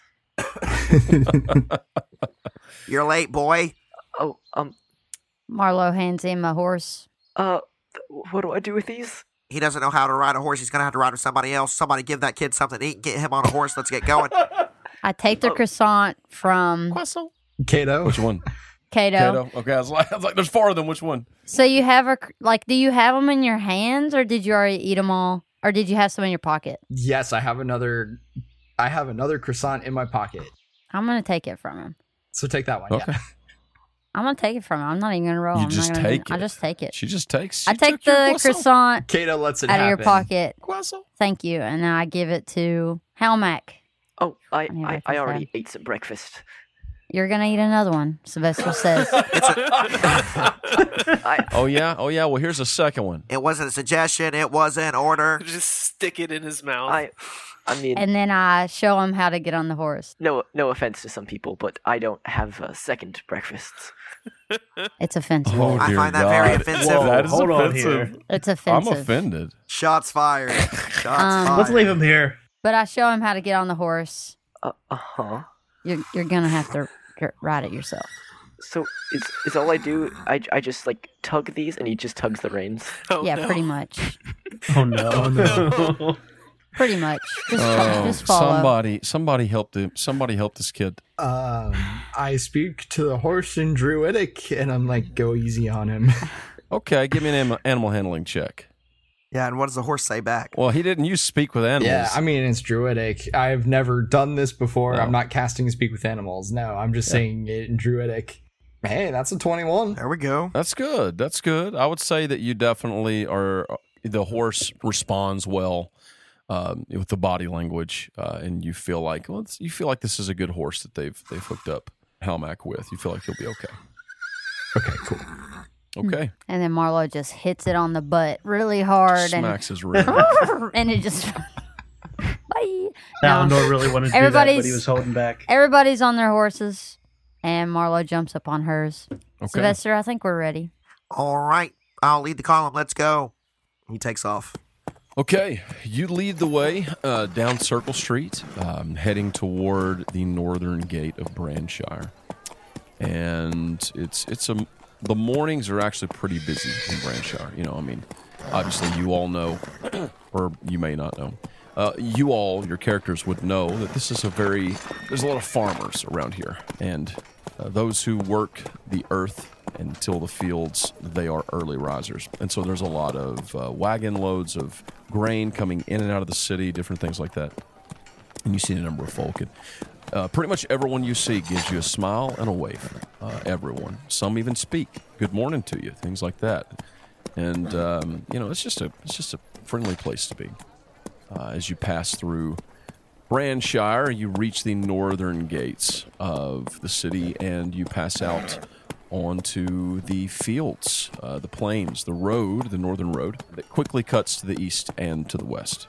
You're late, boy. Oh, Marlo hands him a horse. What do I do with these? He doesn't know how to ride a horse. He's going to have to ride with somebody else. Somebody give that kid something to eat. Get him on a horse. Let's get going. I take the croissant from Kato. Which one? Kato. Okay, I was like, there's 4 of them. Which one? So you have do you have them in your hands, or did you already eat them all, or did you have some in your pocket? Yes, I have another croissant in my pocket. I'm gonna take it from him. So take that one. Okay. Yeah. I'm gonna take it from him. I'm not even gonna roll. You just take it. I'll just take it. She just takes. I take the croissant Kato lets it out happen. of your pocket. Croissant. Thank you, and then I give it to Halmac. Oh, I already ate some breakfast. You're gonna eat another one, Sylvester says. Oh yeah. Well, here's a second one. It wasn't a suggestion. It was an order. Just stick it in his mouth. I mean, And then I show him how to get on the horse. no offense to some people, but I don't have second breakfasts. It's offensive. Oh, I dear find that very God. offensive. Whoa, That is hold on offensive. here. It's I'm offensive. offended. Shots fired. Shots fired. Let's leave him here. But I show him how to get on the horse. Uh-huh. You're gonna have to ride it yourself. So is all I do? I just like tug these, and he just tugs the reins. Oh, Yeah, no. pretty much. Oh no. Pretty much. Just follow. Somebody help him. Somebody help this kid. I speak to the horse in Druidic, and I'm like, go easy on him. Okay, give me an animal handling check. Yeah, and what does the horse say back? Well, he didn't use speak with animals. Yeah, I mean, it's Druidic. I've never done this before. No. I'm not casting Speak with Animals. No, I'm just saying it in Druidic. Hey, that's a 21. There we go. That's good. That's good. I would say that you definitely are. The horse responds well with the body language, and you feel like this is a good horse that they've hooked up Helmac with. You feel like he'll be okay. Okay, cool. Okay. And then Marlo just hits it on the butt really hard, Smacks his rib. and it just. Bye. Alandor really wanted to do that, but Everybody's- he was holding back. Everybody's on their horses, and Marlo jumps up on hers. Okay. Sylvester, I think we're ready. All right. I'll lead the column. Let's go. He takes off. Okay, you lead the way down Circle Street, heading toward the northern gate of Branshire, and the mornings are actually pretty busy in Branshire. You know, I mean, obviously you all know, or you may not know. Your characters would know that this is there's a lot of farmers around here, and those who work the earth and till the fields, they are early risers. And so there's a lot of wagon loads of grain coming in and out of the city, different things like that. And you see a number of folk. And, pretty much everyone you see gives you a smile and a wave. Everyone. Some even speak good morning to you, things like that. And, it's just a friendly place to be. As you pass through Branshire, you reach the northern gates of the city, and you pass out onto the fields, the plains, the northern road that quickly cuts to the east and to the west.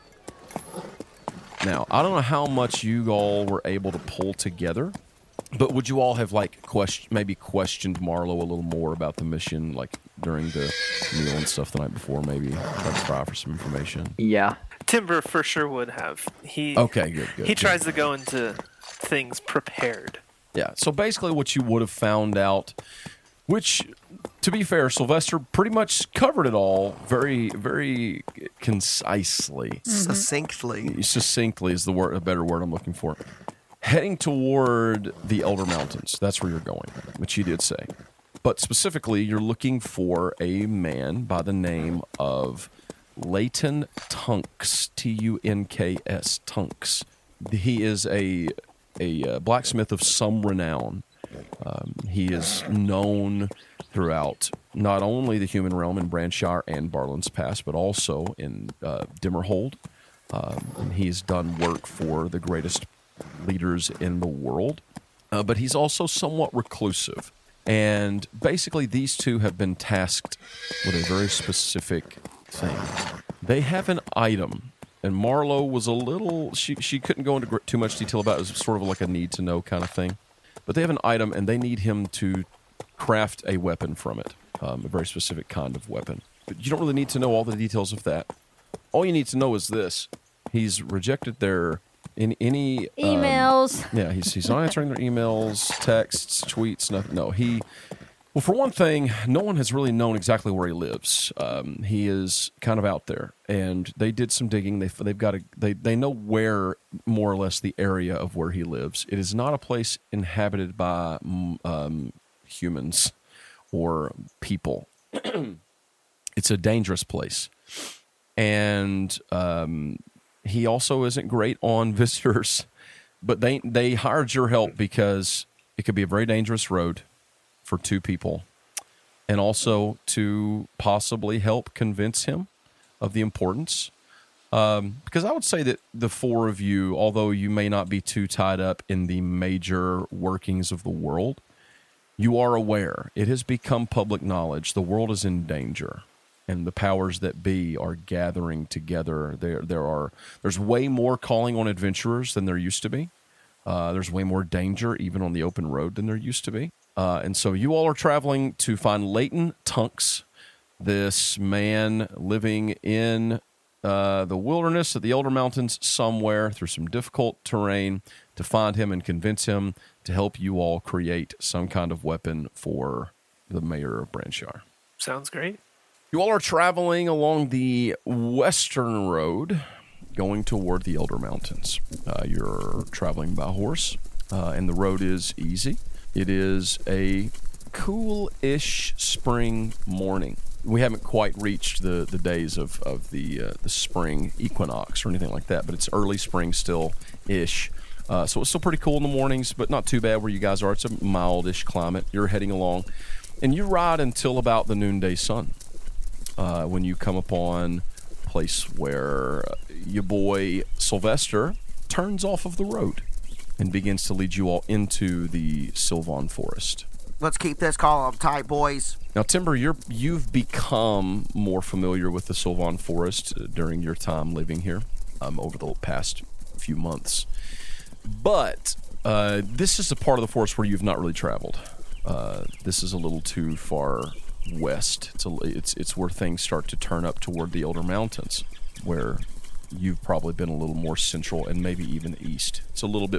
Now, I don't know how much you all were able to pull together, but would you all have maybe questioned Marlo a little more about the mission, like during the meal and stuff the night before? Maybe try to pry for some information. Yeah. Timber for sure would have. Okay, good. He tries to go into things prepared. Yeah, so basically what you would have found out, which, to be fair, Sylvester pretty much covered it all very, very concisely. Succinctly. Succinctly is a better word I'm looking for. Heading toward the Elder Mountains, that's where you're going, which you did say. But specifically, you're looking for a man by the name of Leighton Tunks, Tunks, Tunks. He is a blacksmith of some renown. He is known throughout not only the human realm in Branshire and Barlin's Pass, but also in Dimmerhold. And he's done work for the greatest leaders in the world. But he's also somewhat reclusive. And basically, these two have been tasked with a very specific thing. They have an item. And Marlo was a little... She couldn't go into too much detail about it. It was sort of like a need-to-know kind of thing. But they have an item, and they need him to craft a weapon from it. A very specific kind of weapon. But you don't really need to know all the details of that. All you need to know is this. He's rejected their... any Emails. He's not answering their emails, texts, tweets, nothing. No, well, for one thing, no one has really known exactly where he lives. He is kind of out there, and they did some digging. They know where more or less the area of where he lives. It is not a place inhabited by humans or people. It's a dangerous place, and he also isn't great on visitors. But they hired your help because it could be a very dangerous road for two people, and also to possibly help convince him of the importance Because I would say that the four of you, although you may not be too tied up in the major workings of the world, you are aware. It has become public knowledge. The world is in danger, and the powers that be are gathering together. There's way more calling on adventurers than there used to be. There's way more danger, even on the open road, than there used to be. And so you all are traveling to find Leighton Tunks, this man living in the wilderness of the Elder Mountains somewhere through some difficult terrain, to find him and convince him to help you all create some kind of weapon for the mayor of Branshire. Sounds great. You all are traveling along the western road, going toward the Elder Mountains. You're traveling by horse, and the road is easy. It is a cool-ish spring morning. We haven't quite reached the days of the spring equinox or anything like that, but it's early spring still-ish. So it's still pretty cool in the mornings, but not too bad where you guys are. It's a mild-ish climate. You're heading along, and you ride until about the noonday sun, when you come upon a place where your boy Sylvester turns off of the road and begins to lead you all into the Sylvan Forest. Let's keep this column tight, boys. Now, Timber, you've become more familiar with the Sylvan Forest during your time living here over the past few months. But this is a part of the forest where you've not really traveled. This is a little too far west. It's where things start to turn up toward the Elder Mountains, where you've probably been a little more central and maybe even east. It's a little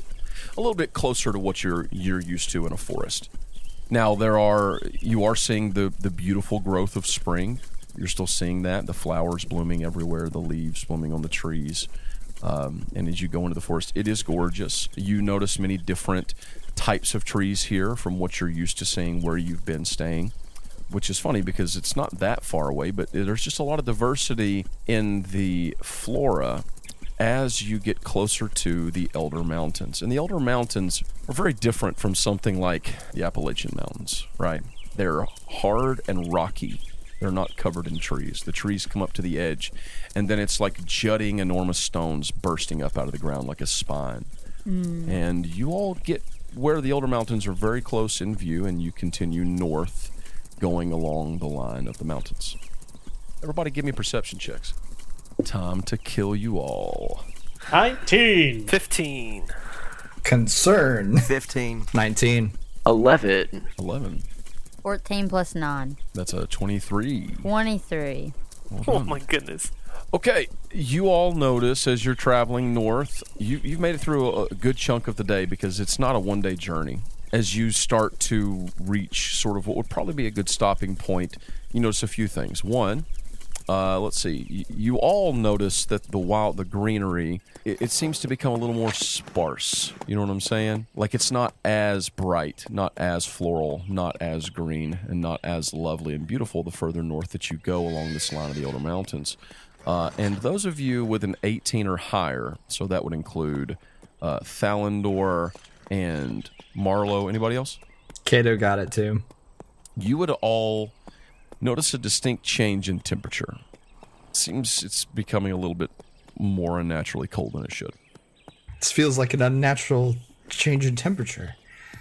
bit closer to what you're used to in a forest. Now, you are seeing the beautiful growth of spring. You're still seeing that, the flowers blooming everywhere, the leaves blooming on the trees. And as you go into the forest, it is gorgeous. You notice many different types of trees here from what you're used to seeing where you've been staying, which is funny because it's not that far away, but there's just a lot of diversity in the flora as you get closer to the Elder Mountains. And the Elder Mountains are very different from something like the Appalachian Mountains, right? They're hard and rocky. They're not covered in trees. The trees come up to the edge, and then it's like jutting enormous stones bursting up out of the ground like a spine. And you all get where the Elder Mountains are very close in view, and you continue north, going along the line of the mountains. Everybody give me perception checks. Time to kill you all. 19. 15. Concern. 15. 19. 11. 11. 14 plus 9. That's a 23. 23. Well Oh done. my goodness. Okay, you all notice as you're traveling north, you've made it through a good chunk of the day because it's not a one-day journey. As you start to reach sort of what would probably be a good stopping point, you notice a few things. One, let's see, you all notice that the greenery, it seems to become a little more sparse. You know what I'm saying? Like it's not as bright, not as floral, not as green, and not as lovely and beautiful the further north that you go along this line of the Elder Mountains. And those of you with an 18 or higher, so that would include Thalendor and Marlowe. Anybody else? Kato got it too. You would all notice a distinct change in temperature. Seems it's becoming a little bit more unnaturally cold than it should. This feels like an unnatural change in temperature.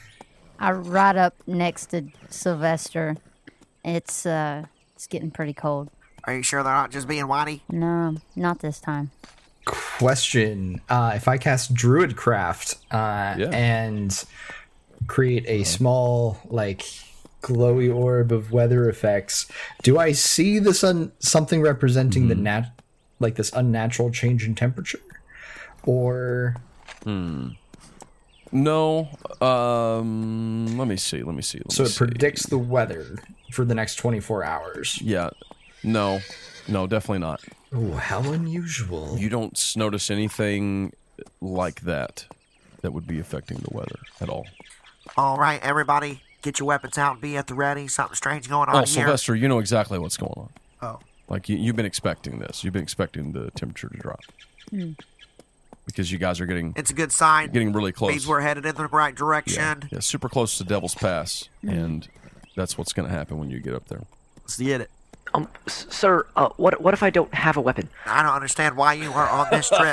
I ride up next to Sylvester. It's getting pretty cold. Are you sure they're not just being whiny? No, not this time. Question. If I cast Druidcraft and create a small, like, glowy orb of weather effects, do I see this something representing the this unnatural change in temperature? Or... No. Let me see. So it predicts the weather for the next 24 hours. Yeah. No, definitely not. Oh, how unusual. You don't notice anything like that would be affecting the weather at all. All right, everybody, get your weapons out and be at the ready. Something strange going on Oh, here. Sylvester, you know exactly what's going on. Oh. Like, you've been expecting this. You've been expecting the temperature to drop. Because you guys are getting It's a good sign. really close. Means we're headed in the right direction. Yeah, super close to Devil's Pass, and that's what's going to happen when you get up there. Let's get it. Sir, what if I don't have a weapon? I don't understand why you are on this trip.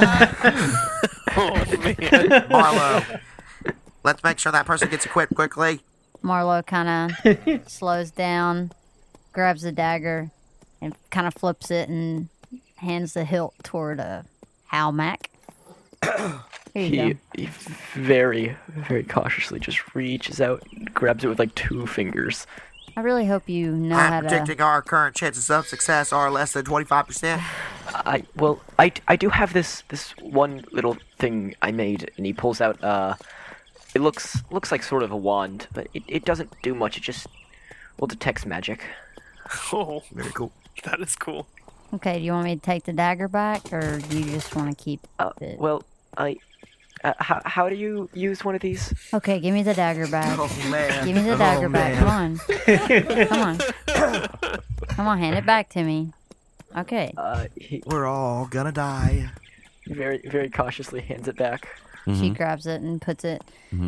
Oh man. Marlowe, let's make sure that person gets equipped quickly. Marlowe kind of slows down, grabs the dagger, and kind of flips it and hands the hilt toward Halmac. Here you go. He very, very cautiously just reaches out and grabs it with like 2 fingers. I really hope you know how I'm to. predicting our current chances of success are less than 25%. I do have this one little thing I made, and he pulls out it looks like sort of a wand, but it doesn't do much. It just detects magic. Oh, Very cool. that is cool. Okay, do you want me to take the dagger back, or do you just want to keep it? Well, how do you use one of these? Okay, give me the dagger back. Oh, man. Give me the dagger back. man. Come on. Come on, hand it back to me. Okay. He We're all gonna die. very, very cautiously hands it back. She grabs it and puts it.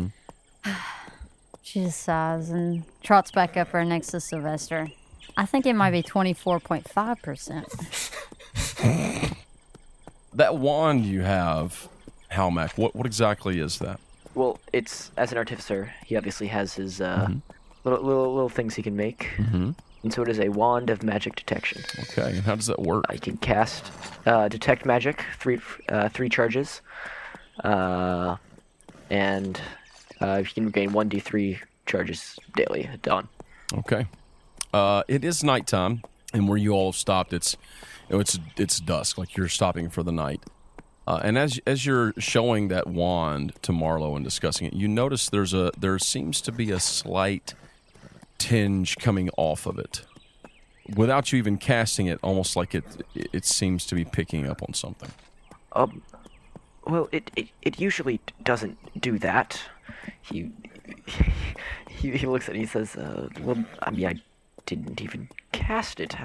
She just sighs and trots back up her next to Sylvester. I think it might be 24.5%. That wand you have, Halmac, what exactly is that? Well, it's as an artificer, he obviously has his little things he can make, and so it is a wand of magic detection. Okay, and how does that work? I can cast detect magic, three charges, and you can gain 1d3 charges daily at dawn. Okay. It is nighttime, and where you all have stopped, it's dusk, like you're stopping for the night. And as you're showing that wand to Marlowe and discussing it, you notice there seems to be a slight tinge coming off of it, without you even casting it. Almost like it seems to be picking up on something. Well, it usually doesn't do that. He looks at it and he says, well, I mean, I didn't even cast it.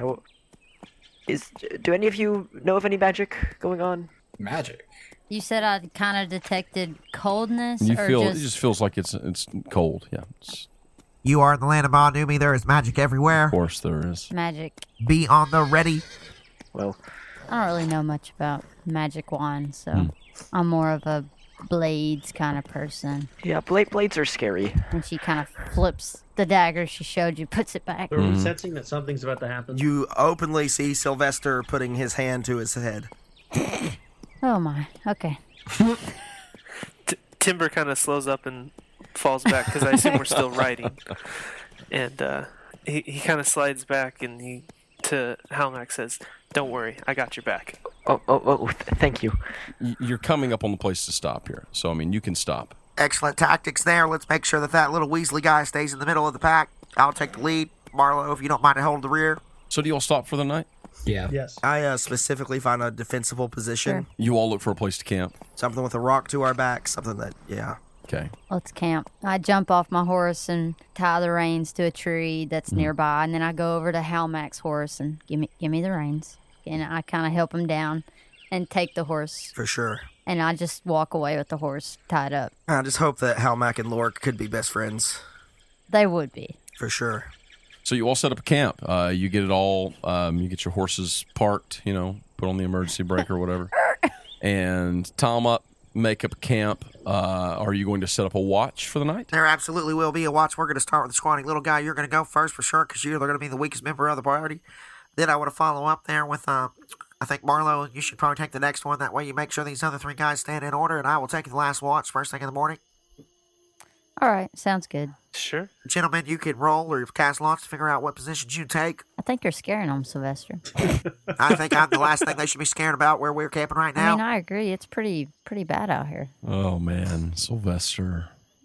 Do any of you know of any magic going on? Magic. You said I kind of detected coldness, You or feel just... it just feels like it's cold. Yeah, You are in the land of Ba-Numi. There is magic everywhere. of course there is. magic. Be on the ready. Well, I don't really know much about magic wands, so I'm more of a blades kind of person. yeah, blades are scary. And she kind of flips the dagger she showed you, puts it back. Are we sensing that something's about to happen? You openly see Sylvester putting his hand to his head. Oh my. Okay. Timber kind of slows up and falls back because I assume we're still riding. And he kind of slides back and he to Halmac says, "Don't worry, I got your back." Thank you. You're coming up on the place to stop here, so I mean you can stop. Excellent tactics there. Let's make sure that little Weasley guy stays in the middle of the pack. I'll take the lead. Marlowe, if you don't mind to hold the rear. So do you all stop for the night? Yeah. Yes. I specifically find a defensible position. Sure. You all look for a place to camp. Something with a rock to our back. Something that, yeah. Okay. Let's camp. I jump off my horse and tie the reins to a tree that's nearby, and then I go over to Halmac's horse and give me the reins. And I kind of help him down and take the horse, For sure. and I just walk away with the horse tied up. I just hope that Halmac and Lork could be best friends. They would be. For sure. So you all set up a camp. You get it all. You get your horses parked. Put on the emergency brake or whatever, and tie them up. Make up a camp. Are you going to set up a watch for the night? There absolutely will be a watch. We're going to start with the scrawny little guy. You're going to go first for sure because you're going to be the weakest member of the party. Then I want to follow up there with, I think, Marlowe, you should probably take the next one. That way you make sure these other 3 guys stand in order, and I will take the last watch first thing in the morning. All right, sounds good. Sure. Gentlemen, you can roll or cast lots to figure out what positions you take. I think you're scaring them, Sylvester. I think I'm the last thing they should be scared about where we're camping right now. I mean, I agree. It's pretty bad out here. Oh man, Sylvester.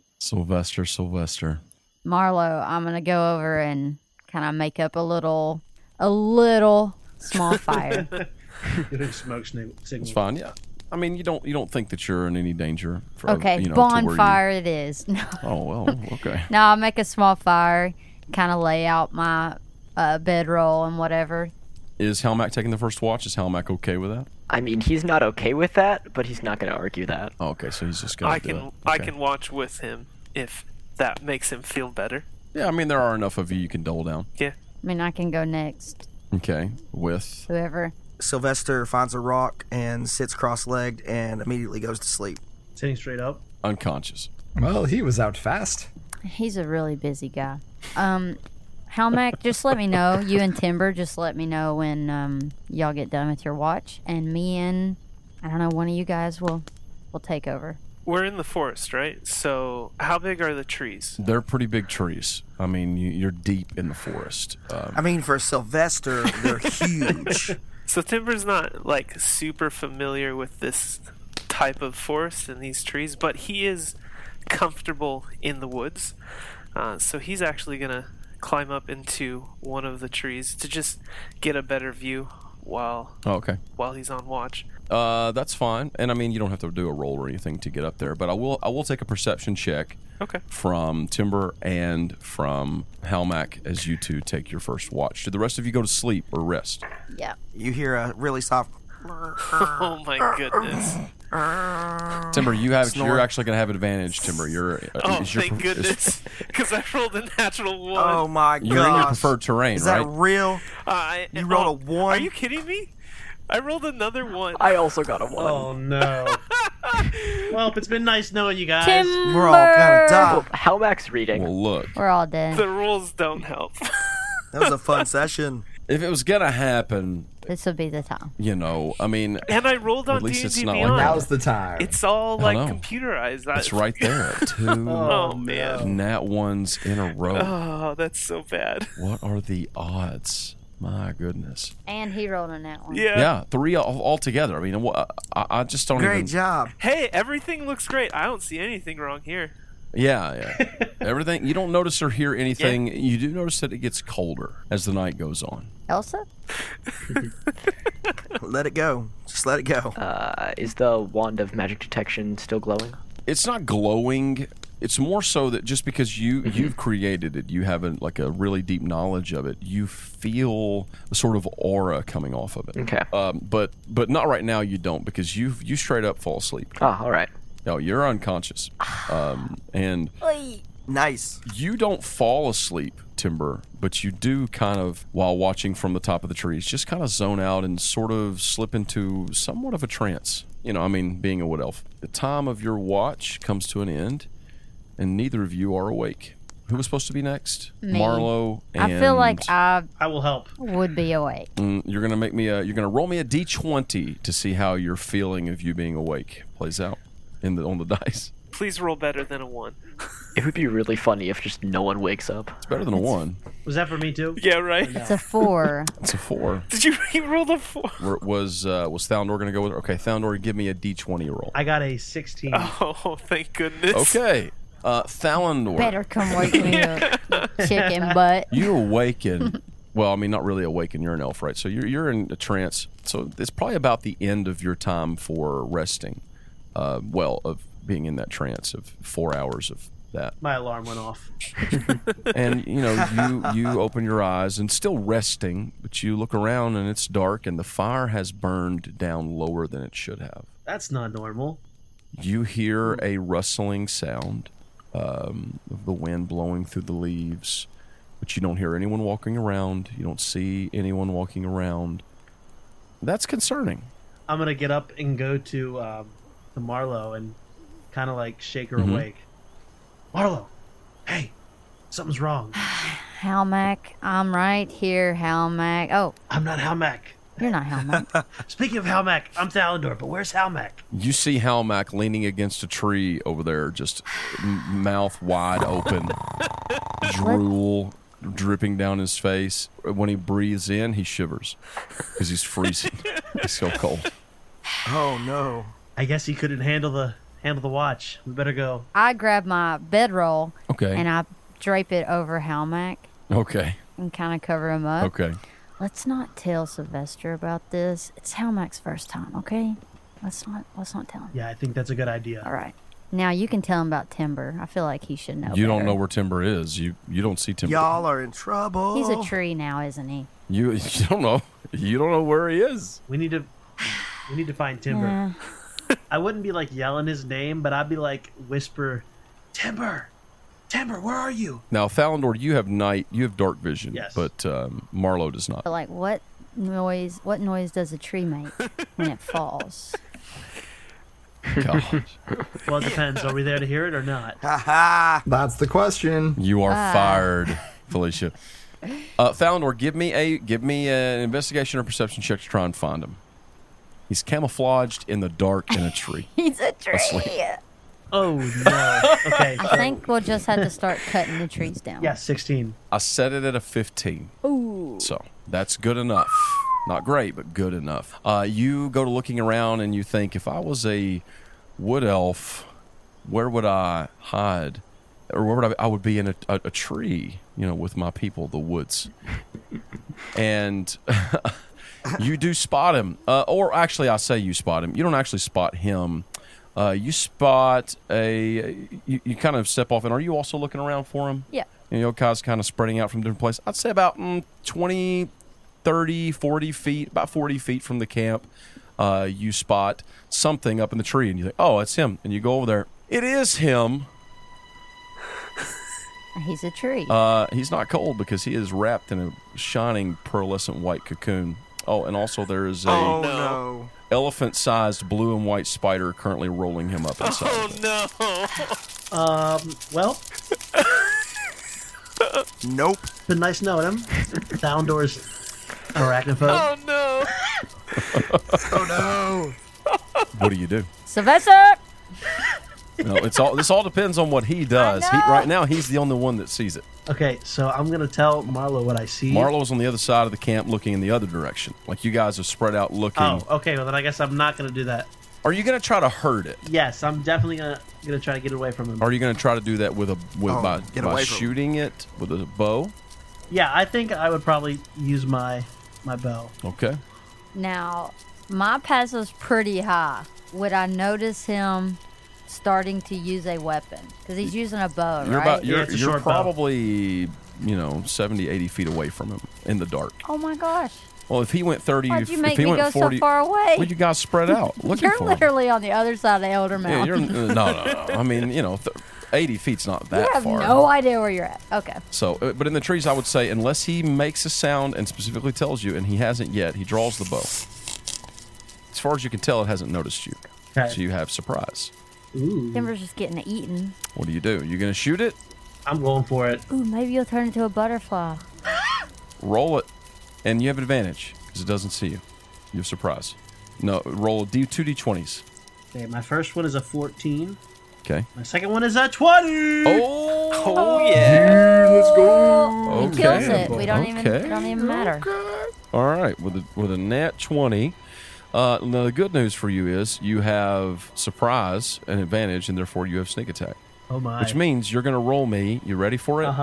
Marlowe, I'm gonna go over and kind of make up a little small fire. Getting smoke signal. It's fine. Yeah. I mean, you don't think that you're in any danger. Okay, to where bonfire it is. No. Oh well. Okay. No, I'll make a small fire, kind of lay out my bedroll and whatever. Is Halmac taking the first watch? Is Halmac okay with that? I mean, he's not okay with that, but he's not going to argue that. Oh, okay, so he's just going to do it. I Okay. can watch with him if that makes him feel better. Yeah, I mean, there are enough of you can dole down. Yeah. I mean, I can go next. Okay, with Whoever. Sylvester finds a rock and sits cross-legged and immediately goes to sleep. Sitting straight up. unconscious. Well, he was out fast. He's a really busy guy. Halmac, just let me know. You and Timber, just let me know when y'all get done with your watch, and me and I don't know, one of you guys will take over. We're in the forest, right? So how big are the trees? They're pretty big trees. I mean, you're deep in the forest. I mean, for Sylvester, they're huge. So Timber's not like super familiar with this type of forest and these trees, but he is comfortable in the woods. So he's actually gonna climb up into one of the trees to just get a better view while he's on watch. That's fine. And I mean, you don't have to do a roll or anything to get up there, but I will take a perception check. Okay. From Timber and from Halmac as you two take your first watch. Did the rest of you go to sleep or rest? Yeah. You hear a really soft. Oh my goodness. Timber, you're actually going to have advantage. Timber, Thank goodness, because I rolled a natural 1. Oh my god! You're in your preferred terrain, Is that right? real? You rolled a 1. Are you kidding me? I rolled another 1. I also got a 1. Oh no. Well, it's been nice knowing you guys. Timber! We're all kind of Well, dumb. how Max reading? Well, look. We're all dead. The rules don't help. That was a fun session. If it was going to happen, This will be the time. I mean, And I rolled on At least D&D it's not like Beyond. that. Now's the time. It's all I like know. computerized. it's right there. 2 Oh man. nat ones in a row. Oh, that's so bad. What are the odds? My goodness. And he rolled on that one. Yeah. Yeah, 3 altogether. I mean, I just don't Great even... job. Hey, everything looks great. I don't see anything wrong here. Yeah. Everything. You don't notice or hear anything. You do notice that it gets colder as the night goes on. Elsa? Let it go. Just let it go. Is the wand of magic detection still glowing? It's not glowing. It's more so that just because you've created it, you have a really deep knowledge of it. You feel a sort of aura coming off of it. Okay. But not right now. You don't, because you straight up fall asleep. Oh, all right. No, you're unconscious, and Nice. you don't fall asleep, Timber, but you do kind of, while watching from the top of the trees, just kind of zone out and sort of slip into somewhat of a trance. Being a wood elf. The time of your watch comes to an end, and neither of you are awake. Who was supposed to be next? Me. Marlo. And I feel like I I will help. would be awake. you're gonna roll me a d20 to see how your feeling of you being awake plays out on the dice. Please roll better than a 1. It would be really funny if just no one wakes up. It's better than a 1. Was that for me too? Yeah, right. It's a 4. It's a 4. Did you roll a 4? Was Thalnor gonna go with her? Okay, Thalnor, give me a d20 roll. I got a 16. Oh, thank goodness. Okay, Thalnor. Better come wake me up, chicken butt. You awaken. Well, I mean, not really awaken. You're an elf, right? So you're in a trance. So it's probably about the end of your time for resting. Of being in that trance of 4 hours of that. My alarm went off. And you open your eyes and still resting, but you look around and it's dark and the fire has burned down lower than it should have. That's not normal. You hear a rustling sound of the wind blowing through the leaves, but you don't hear anyone walking around. You don't see anyone walking around. That's concerning. I'm gonna get up and go to Marlo and kind of like shake her awake. Marlo, hey, something's wrong. Halmac, I'm right here, Halmac. Oh, I'm not Halmac. you're not Halmac. Speaking of Halmac, I'm Thalendor, but where's Halmac? You see Halmac leaning against a tree over there, just mouth wide open, drool dripping down his face. When he breathes in, he shivers because he's freezing. He's so cold. Oh no. I guess he couldn't handle the watch. We better go. I grab my bedroll Okay. and I drape it over Halmac Okay. and kind of cover him up. Okay. Let's not tell Sylvester about this. It's Halmac's first time, okay? Let's not tell him. Yeah, I think that's a good idea. All right. Now you can tell him about Timber. I feel like he should know. You don't better. know where Timber is. You don't see Timber. Y'all are in trouble. He's a tree now, isn't he? You don't know. You don't know where he is. We need to find Timber. Yeah. I wouldn't be like yelling his name, but I'd be like whisper, Timber, Timber, where are you? Now, Falindor, you have dark vision, Yes. but Marlo does not. But like, what noise does a tree make when it falls? Gosh. Well, it depends. Are we there to hear it or not? Ha ha. That's the question. You are fired, Felicia. Falindor, give me an investigation or perception check to try and find him. He's camouflaged in the dark in a tree. He's a tree. Asleep. Oh, no. Okay. I think we'll just have to start cutting the trees down. Yeah, 16. I set it at a 15. Ooh. So that's good enough. Not great, but good enough. You go to looking around and you think, if I was a wood elf, where would I hide? Or where would I would be in a tree, with my people, the woods. And you do spot him. Or actually, I say you spot him. You don't actually spot him. You spot you kind of step off, and are you also looking around for him? Yeah. Yokkai's kind of spreading out from different places. I'd say about 20, 30, 40 feet, about 40 feet from the camp, you spot something up in the tree, and you think, oh, it's him. And you go over there. It is him. He's a tree. He's not cold because he is wrapped in a shining pearlescent white cocoon. Oh, and also there is a Oh no. elephant-sized blue and white spider currently rolling him up inside. Oh no! Well, Nope. it's been nice knowing him. Falindor's arachnophobe. Oh no! Oh no. What do you do? Sylvester! No, this all depends on what he does. I know. Right now, he's the only one that sees it. Okay, so I'm going to tell Marlo what I see. Marlo's on the other side of the camp looking in the other direction. Like you guys have spread out looking. Oh, okay. Well, then I guess I'm not going to do that. Are you going to try to hurt it? Yes, I'm definitely gonna try to get away from him. Are you going to try to do that by get away from him. shooting it with a bow? Yeah, I think I would probably use my bow. Okay. Now, my passive's pretty high. Would I notice him starting to use a weapon? Because he's using a bow, You're right? you're it's a short bow. probably 70, 80 feet away from him in the dark. Oh my gosh. Well, if he went 30, Why'd you if make he me went go 40, so far away? well, you guys spread out looking You're for him. literally on the other side of the Elder Yeah, Mountain. you're no. I mean, 80 feet's not that You have far. no idea where you're at. Okay. So, but in the trees, I would say, unless he makes a sound and specifically tells you, and he hasn't yet, he draws the bow. As far as you can tell, it hasn't noticed you. Okay. So you have surprise. Ooh, Timber's just getting eaten. What do? You going to shoot it? I'm going for it. Ooh, maybe you'll turn into a butterfly. Roll it, and you have advantage because it doesn't see you. You have surprise. No, roll two d20s. Okay, my first one is a 14. Okay. My second one is a 20. Oh yeah! Let's go. He kills Okay. it. We don't even matter. All right, with a nat 20. Now the good news for you is you have surprise and advantage, and therefore you have sneak attack. Oh my. Which means you're going to roll me. You ready for it?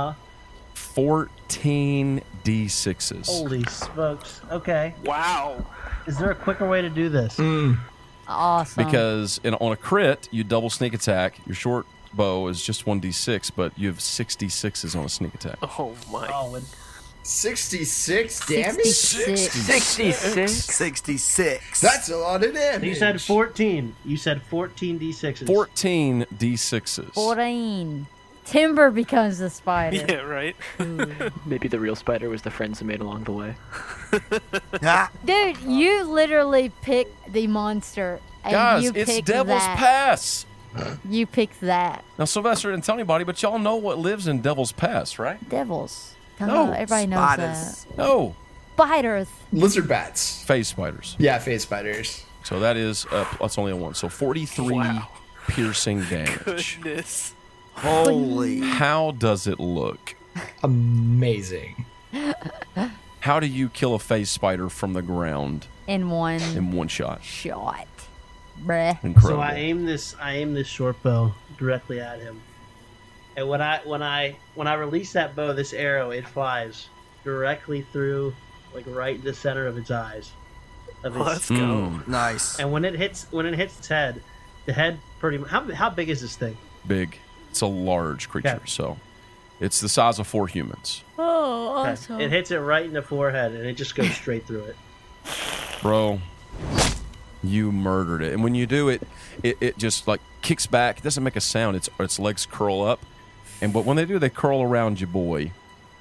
14 d6s. Holy smokes. Okay. Wow! Is there a quicker way to do this? Awesome. Because on a crit, you double sneak attack. Your short bow is just 1d6, but you have 66s on a sneak attack. Oh my! Oh, and 66 damage? 66. 66? 66. That's a lot of damage. you said 14. You said 14 d6s. 14 d6s. 14. Timber becomes the spider. Yeah, right. Maybe the real spider was the friends they made along the way. Ah, Dude, you literally picked the monster. And Guys, you it's picked Devil's that. Pass. You picked that. Now, Sylvester didn't tell anybody, but y'all know what lives in Devil's Pass, right? Devils. No, everybody knows spiders. that. No. Spiders. Lizard bats. Phase spiders. Yeah, phase spiders. So that's only a 1. So 43 Wow. piercing damage. Goodness. holy. How does it look? Amazing. How do you kill a phase spider from the ground In one in one shot? shot. Bruh. Incredible. So I aim this short bow directly at him. And when I release that bow, this arrow, it flies directly through, like right in the center of its eyes. Of its, Let's go. Nice. and when it hits its head, the head pretty much. How big is this thing? Big. It's a large creature, Okay. so it's the size of 4 humans. Oh, Okay. awesome. It hits it right in the forehead, and it just goes straight through it. Bro, you murdered it. And when you do it, it just like kicks back. It doesn't make a sound. Its legs curl up, but when they do, they curl around your boy,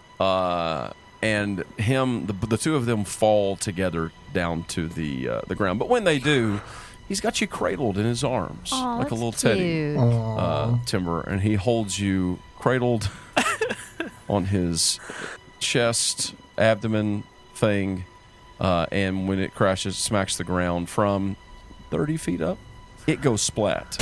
and the two of them fall together down to the ground. But when they do, he's got you cradled in his arms like a little teddy, Timber, and he holds you cradled on his chest, abdomen thing, and when it crashes, smacks the ground from 30 feet up, it goes splat.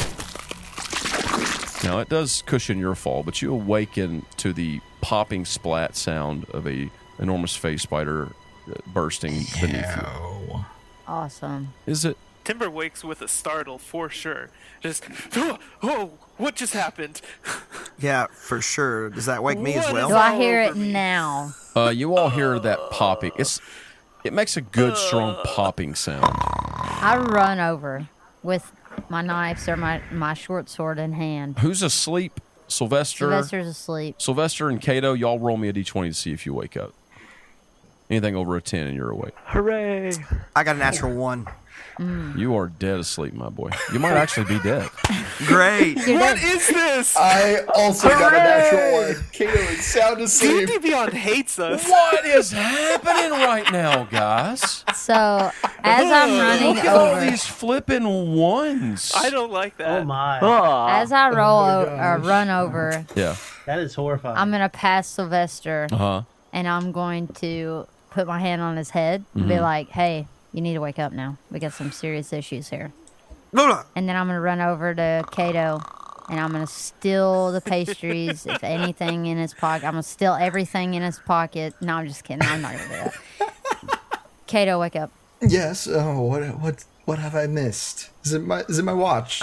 Now, it does cushion your fall, but you awaken to the popping splat sound of a enormous face spider bursting beneath you. Awesome. Is it? Timber wakes with a startle for sure. Just, oh, what just happened? Yeah, for sure. Does that wake me as What well? is Do I hear over it me. now? You all hear that popping. It makes a good, strong popping sound. I run over with my knives or my short sword in hand. Who's asleep? Sylvester's asleep. Sylvester and Cato, y'all roll me a d20 to see if you wake up. Anything over a 10 and you're awake. Hooray! I got a natural 1. You are dead asleep, my boy. You might actually be dead. Great. What is this? I also got a natural 1. Kato is sound asleep. D&D Beyond hates us. What is happening right now, guys? So as I'm running Look at all over, these flipping ones. I don't like that. Oh my, as I run over, Yeah. that is horrifying. I'm gonna pass Sylvester, Uh-huh. and I'm going to put my hand on his head and be like, "Hey, you need to wake up now. We got some serious issues here." Lola. And then I'm gonna run over to Cato, and I'm gonna steal the pastries, if anything in his pocket. I'm gonna steal everything in his pocket. No, I'm just kidding. I'm not gonna do that. Cato, wake up. Yes. Oh, what have I missed? Is it my watch?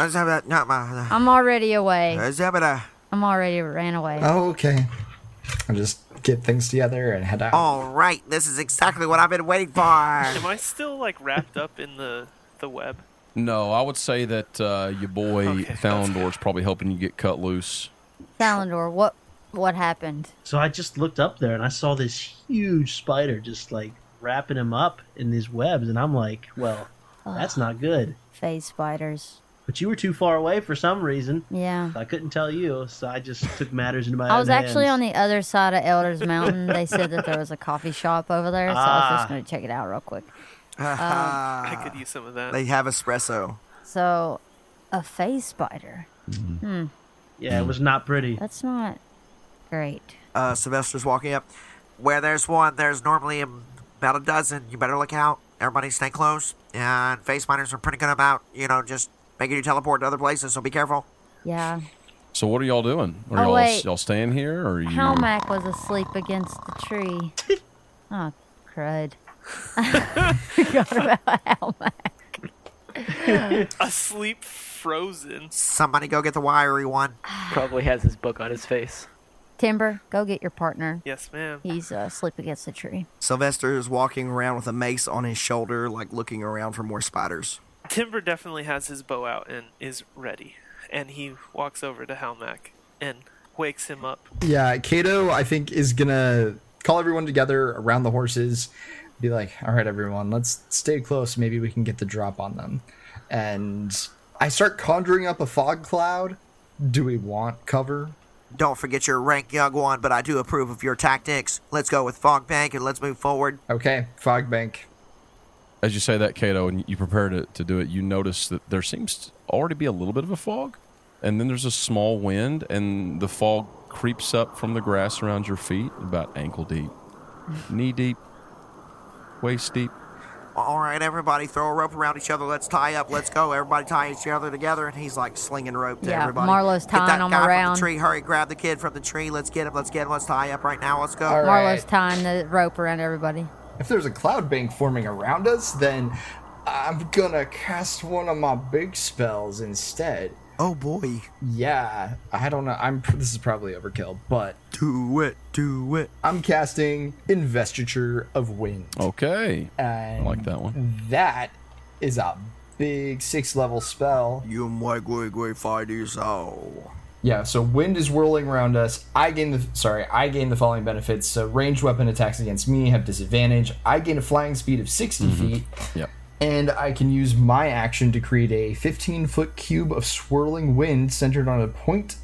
I'm already away. I'm already ran away. Oh, okay. I'll just get things together and head out. All right, this is exactly what I've been waiting for. Am I still like wrapped up in the web? No, I would say that your boy Thalendor's probably helping you get cut loose. Thalendor, what happened? So I just looked up there and I saw this huge spider just like wrapping him up in these webs, and I'm like, well, that's not good. Phase spiders. But you were too far away for some reason. Yeah. I couldn't tell you, so I just took matters into my own I was actually hands. on the other side of Elders Mountain. They said that there was a coffee shop over there, so I was just going to check it out real quick. I could use some of that. They have espresso. So, a phase spider. Yeah, it was not pretty. That's not great. Sylvester's walking up. Where there's one, there's normally about a dozen. You better look out. Everybody stay close. And face spiders are pretty good about, just making you teleport to other places, so be careful. Yeah. So what are y'all doing? Are Oh, wait. y'all staying here, or are you? Halmac was asleep against the tree. Oh, crud. I forgot about Halmac. Asleep, frozen. Somebody go get the wiry one. Probably has his book on his face. Timber, go get your partner. Yes, ma'am. He's asleep against the tree. Sylvester is walking around with a mace on his shoulder, like looking around for more spiders. Timber definitely has his bow out and is ready. And he walks over to Halmac and wakes him up. Yeah, Kato, I think, is gonna call everyone together around the horses. Be like, all right, everyone, let's stay close. Maybe we can get the drop on them. And I start conjuring up a fog cloud. Do we want cover? Don't forget your rank, young one, but I do approve of your tactics. Let's go with Fog Bank and let's move forward. Okay, fog bank. As you say that, Cato, and you prepare to do it, you notice that there seems to already be a little bit of a fog, and then there's a small wind, and the fog creeps up from the grass around your feet, about ankle deep, knee deep, waist deep. All right, everybody, throw a rope around each other. Let's tie up. Let's go. Everybody tie each other together. And he's like slinging rope to Yeah, everybody. Marlowe's Get tying that them guy around. from the tree. Hurry, grab the kid from the tree. Let's get him. Let's get him. Let's tie up right now. Let's go. All Marlowe's right. tying the rope around everybody. If there's a cloud bank forming around us, then I'm gonna cast one of my big spells instead. Oh boy. Yeah, I don't know. This is probably overkill, but Do it. I'm casting Investiture of Wind. Okay. And I like that one. That is a big 6th level spell. You might go find this out. Yeah, so wind is whirling around us. I gain the following benefits. So ranged weapon attacks against me have disadvantage. I gain a flying speed of 60 feet. Yep. And I can use my action to create a 15-foot cube of swirling wind centered on a point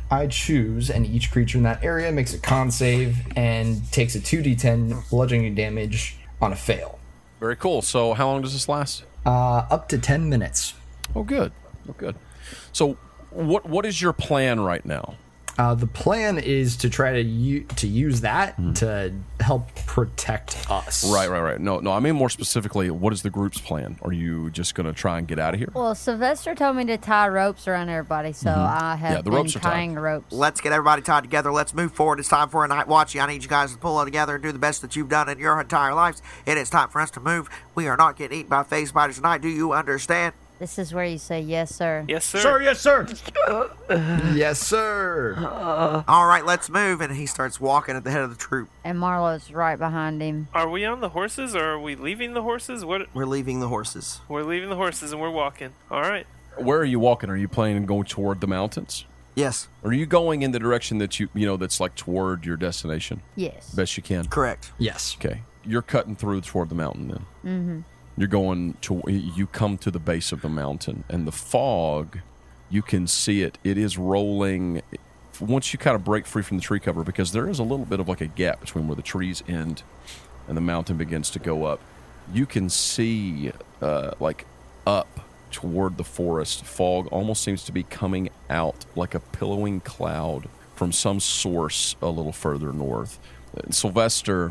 I choose, and each creature in that area makes a con save and takes a 2d10 bludgeoning damage on a fail. Very cool. So how long does this last? Up to 10 minutes. Oh, good. Oh, good. So what is your plan right now? The plan is to try to use that to help protect us. Right. No, I mean more specifically, what is the group's plan? Are you just going to try and get out of here? Well, Sylvester told me to tie ropes around everybody, so I have the been ropes are tied. tying ropes. Let's get everybody tied together. Let's move forward. It's time for a night watch. I need you guys to pull it together and do the best that you've done in your entire lives. It is time for us to move. We are not getting eaten by phase spiders tonight. Do you understand? This is where you say yes, sir. Yes, sir. Yes, sir. Yes, sir. All right, let's move. And he starts walking at the head of the troop. And Marlo's right behind him. Are we on the horses or are we leaving the horses? What? We're leaving the horses. We're leaving the horses and we're walking. All right. Where are you walking? Are you planning on going toward the mountains? Yes, Or are you going in the direction that you know that's like toward your destination? Yes. Best you can. correct. Yes. Okay. You're cutting through toward the mountain then. Mm-hmm. You're going to, you come to the base of the mountain, and the fog, you can see it. It is rolling. Once you kind of break free from the tree cover, because there is a little bit of like a gap between where the trees end and the mountain begins to go up, you can see like up toward the forest. Fog almost seems to be coming out like a pillowing cloud from some source a little further north. And Sylvester,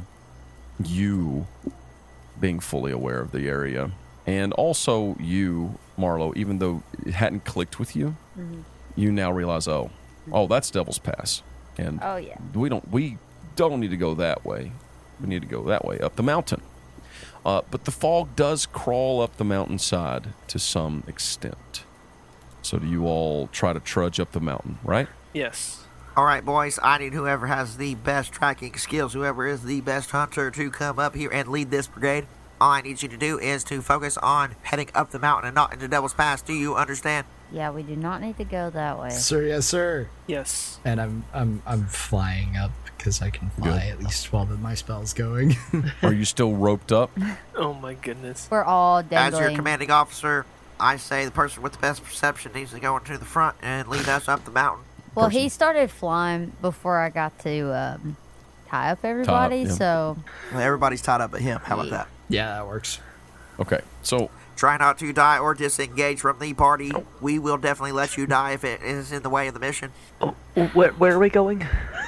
you being fully aware of the area, and also you, Marlo, even though it hadn't clicked with you, you now realize, oh, that's Devil's Pass, and Oh, yeah. we don't need to go that way. We need to go that way up the mountain. But the fog does crawl up the mountainside to some extent. So do you all try to trudge up the mountain, right? Yes. All right, boys, I need whoever has the best tracking skills, whoever is the best hunter, to come up here and lead this brigade. All I need you to do is to focus on heading up the mountain and not into Devil's Pass. Do you understand? Yeah, we do not need to go that way. Sir, yes, sir. Yes. And I'm flying up because I can fly at least while my spell's going. Are you still roped up? Oh my goodness. We're all As dangling. your commanding officer, I say the person with the best perception needs to go into the front and lead us up the mountain. Well, he started flying before I got to tie up everybody, yeah. so Well, everybody's tied up but him. How about that? Yeah, that works. Okay, so Try not to die or disengage from the party. We will definitely let you die if it is in the way of the mission. Oh, where are we going?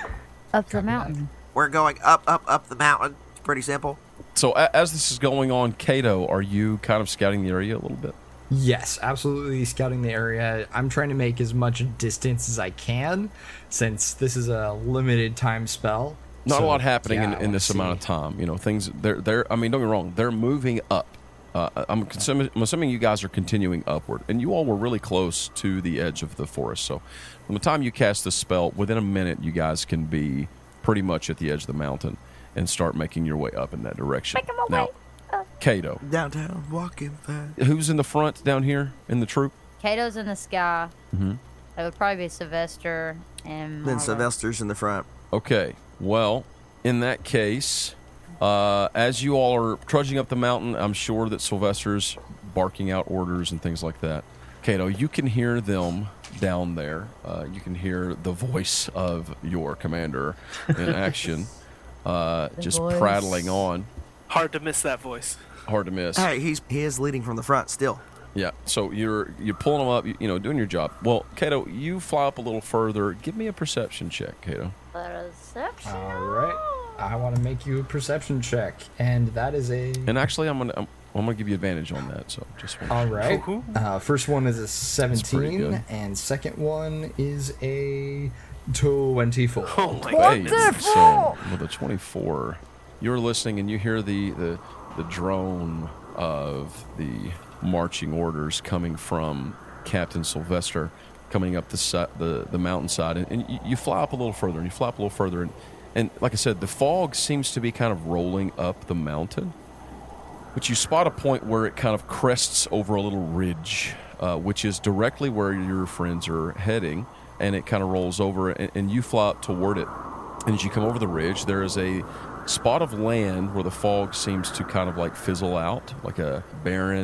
up the mountain. We're going up the mountain. It's pretty simple. So as this is going on, Cato, are you kind of scouting the area a little bit? Yes, absolutely scouting the area. I'm trying to make as much distance as I can since this is a limited time spell. Not So, a lot happening yeah, I in this wanna amount of see. time. You know, things, I mean, don't get me wrong, they're moving up. I'm assuming you guys are continuing upward, and you all were really close to the edge of the forest. So from the time you cast this spell, within a minute, you guys can be pretty much at the edge of the mountain and start making your way up in that direction. Making my Now, way up. Cato, Downtown, walking fast. who's in the front down here in the troop? Kato's in the sky. Mm-hmm. It would probably be Sylvester and Then Marlo. Sylvester's in the front. Okay, well, in that case, as you all are trudging up the mountain, I'm sure that Sylvester's barking out orders and things like that. Cato, you can hear them down there. You can hear the voice of your commander in action, just voice. prattling on. Hard to miss that voice. Hard to miss. Hey, he is leading from the front still. Yeah, so you're pulling them up, you know, doing your job. Well, Cato, you fly up a little further. Give me a perception check, Cato. Perception. All right. I want to make you a perception check, and that is a. And actually, I'm gonna give you advantage on that. So just one. All right. Woohoo. First one is a pretty 17, good. and second one is a 24. Oh my Hey, goodness. so with a 24, you're listening and you hear the drone of the marching orders coming from Captain Sylvester coming up the mountainside, and you fly up a little further, and you fly up a little further, and like I said, the fog seems to be kind of rolling up the mountain, but you spot a point where it kind of crests over a little ridge, which is directly where your friends are heading, and it kind of rolls over, and you fly up toward it. And as you come over the ridge, there is a spot of land where the fog seems to kind of like fizzle out, like a barren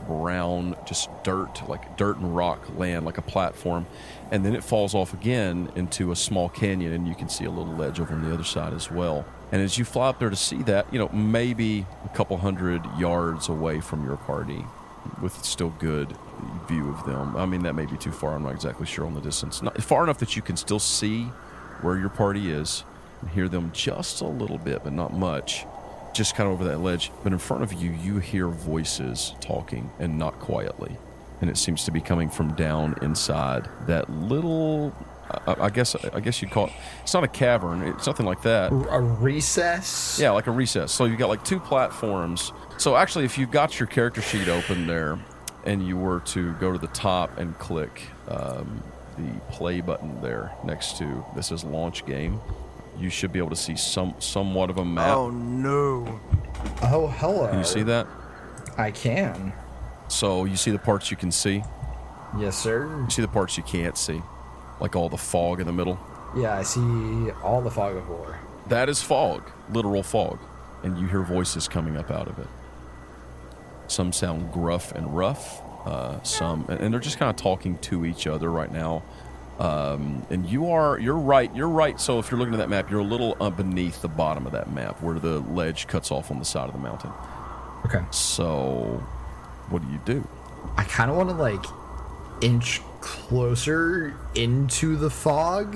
brown, just dirt, like dirt and rock land, like a platform. And then it falls off again into a small canyon, and you can see a little ledge over on the other side as well. And as you fly up there to see that, maybe a couple hundred yards away from your party, with still good view of them. I mean, that may be too far. I'm not exactly sure on the distance. Not far enough that you can still see where your party is and hear them just a little bit, but not much. Just kind of over that ledge. But in front of you, you hear voices talking, and not quietly. And it seems to be coming from down inside that little... I guess you'd call it... It's not a cavern. It's nothing like that. A recess? Yeah, like a recess. So you've got like two platforms. So actually, if you've got your character sheet open there, and you were to go to the top and click the play button there next to this is launch game, you should be able to see somewhat of a map. Oh, no. Oh, hello. Can you see that? I can. So you see the parts you can see? Yes, sir. You see the parts you can't see? Like all the fog in the middle? Yeah, I see all the fog of war. That is fog, literal fog. And you hear voices coming up out of it. Some sound gruff and rough. And they're just kind of talking to each other right now. And you're right. So if you're looking at that map, you're a little beneath the bottom of that map where the ledge cuts off on the side of the mountain. Okay. So what do? I kind of want to inch closer into the fog,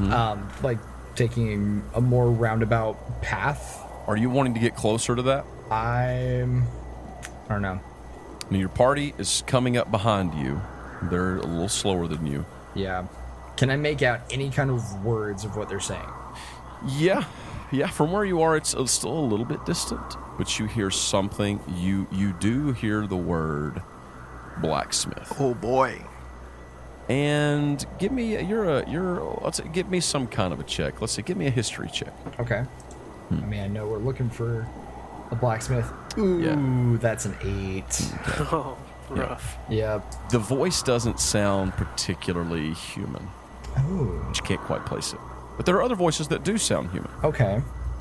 taking a more roundabout path. Are you wanting to get closer to that? I don't know. I mean, your party is coming up behind you. They're a little slower than you. Yeah. Can I make out any kind of words of what they're saying? Yeah. From where you are, it's still a little bit distant, but you hear something. You do hear the word blacksmith. Oh, boy. And give me give me some kind of a check. Let's see, give me a history check. Okay. I mean, I know we're looking for a blacksmith. Ooh, yeah. That's an 8. Oh, rough. Yeah. The voice doesn't sound particularly human. Ooh. But you can't quite place it. But there are other voices that do sound human. Okay.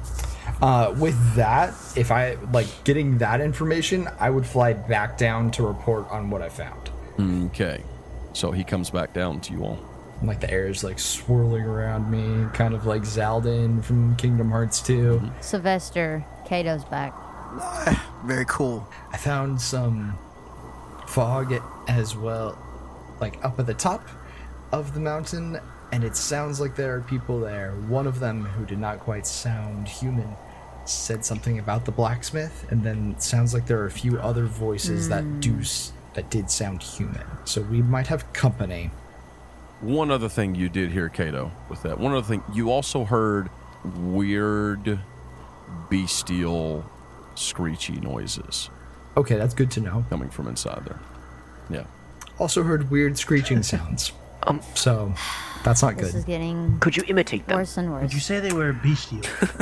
With that, if I getting that information, I would fly back down to report on what I found. Okay. So he comes back down to you all. The air is swirling around me, kind of like Zaldin from Kingdom Hearts 2. Mm-hmm. Sylvester, Kato's back. Very cool. I found some fog as well, up at the top of the mountain, and it sounds like there are people there. One of them, who did not quite sound human, said something about the blacksmith, and then it sounds like there are a few other voices that did sound human. So we might have company. One other thing you did hear, Kato, with that. One other thing, you also heard weird, bestial, screechy noises. Okay, that's good to know. Coming from inside there. Yeah. Also heard weird screeching sounds. So that's not good. This is getting Could you imitate them? worse and worse. Did you say they were bestial?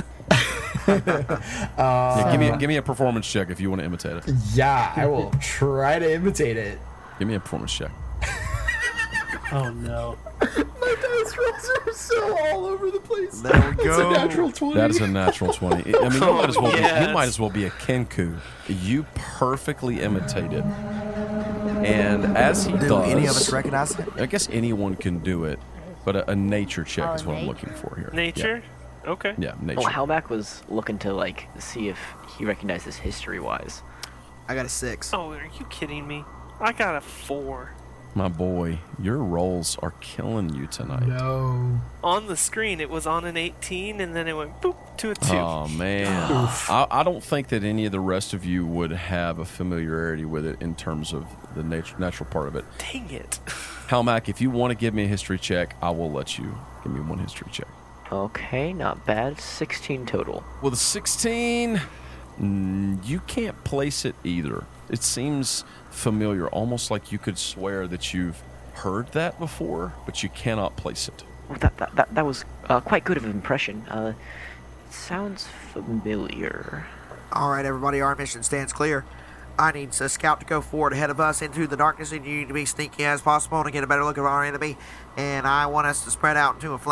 Give me a performance check if you want to imitate it. Yeah, I will try to imitate it. Give me a performance check. Oh no. My dice rolls are so all over the place. There we go. It's a natural 20. That is a natural 20. I mean, you might as well be a Kenku. You perfectly imitate it. And as he does... Do any of us recognize it? I guess anyone can do it, but a nature check is what I'm looking for here. Nature? Okay. Yeah, nature. Well, Halmack was looking to see if he recognized this history-wise. I got a 6. Oh, are you kidding me? I got a 4. My boy, your rolls are killing you tonight. No. On the screen, it was on an 18, and then it went boop to a 2. Oh, man. I don't think that any of the rest of you would have a familiarity with it in terms of the natural part of it. Dang it. Halmack, if you want to give me a history check, I will let you give me one history check. Okay, not bad. 16 total. With a 16, you can't place it either. It seems familiar, almost like you could swear that you've heard that before, but you cannot place it. Well, that was quite good of an impression. It sounds familiar. All right, everybody, our mission stands clear. I need a scout to go forward ahead of us into the darkness, and you need to be sneaky as possible to get a better look at our enemy. And I want us to spread out into a flank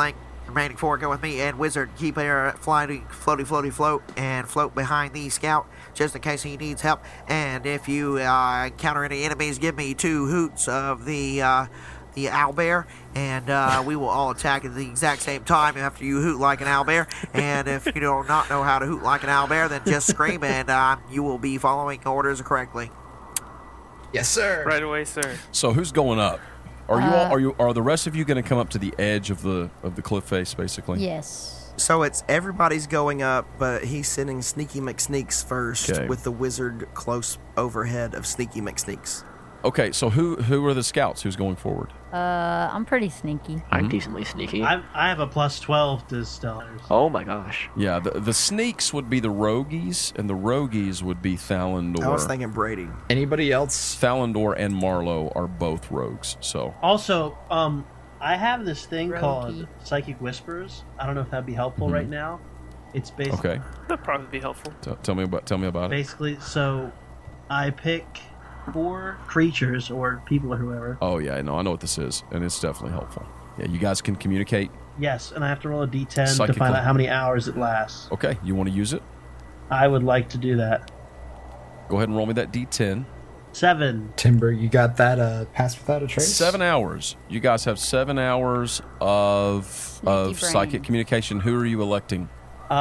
remaining 4 go with me, and Wizard, keep air float, and float behind the scout just in case he needs help. And if you encounter any enemies, give me 2 hoots of the owlbear, and we will all attack at the exact same time after you hoot like an owlbear. And if you do not know how to hoot like an owlbear, then just scream, and you will be following orders correctly. Yes, sir. Right away, sir. So who's going up? Are the rest of you going to come up to the edge of the cliff face, basically? Yes. So it's everybody's going up, but he's sending Sneaky McSneaks first Okay. with the wizard close overhead of Sneaky McSneaks. Okay, so who are the scouts? Who's going forward? I'm pretty sneaky. I'm decently sneaky. I have a plus 12 to stealth. Oh my gosh. Yeah, the sneaks would be the rogues, and the rogues would be Thalandor. I was thinking Brady. Anybody else? Thalandor and Marlowe are both rogues, so... Also, I have this thing Roguey. called Psychic Whispers. I don't know if that'd be helpful right now. It's basically Okay, That'd probably be helpful. tell me about it. basically so I pick 4 creatures or people or whoever. Oh yeah, no, I know what this is, and it's definitely helpful. Yeah, you guys can communicate. Yes, and I have to roll a d10 to Psychically. find out how many hours it lasts. Okay, you want to use it? I would like to do that. Go ahead and roll me that D10. 7. Timber, you got that pass without a trace? 7 hours. You guys have 7 hours of brain. psychic communication. Who are you electing?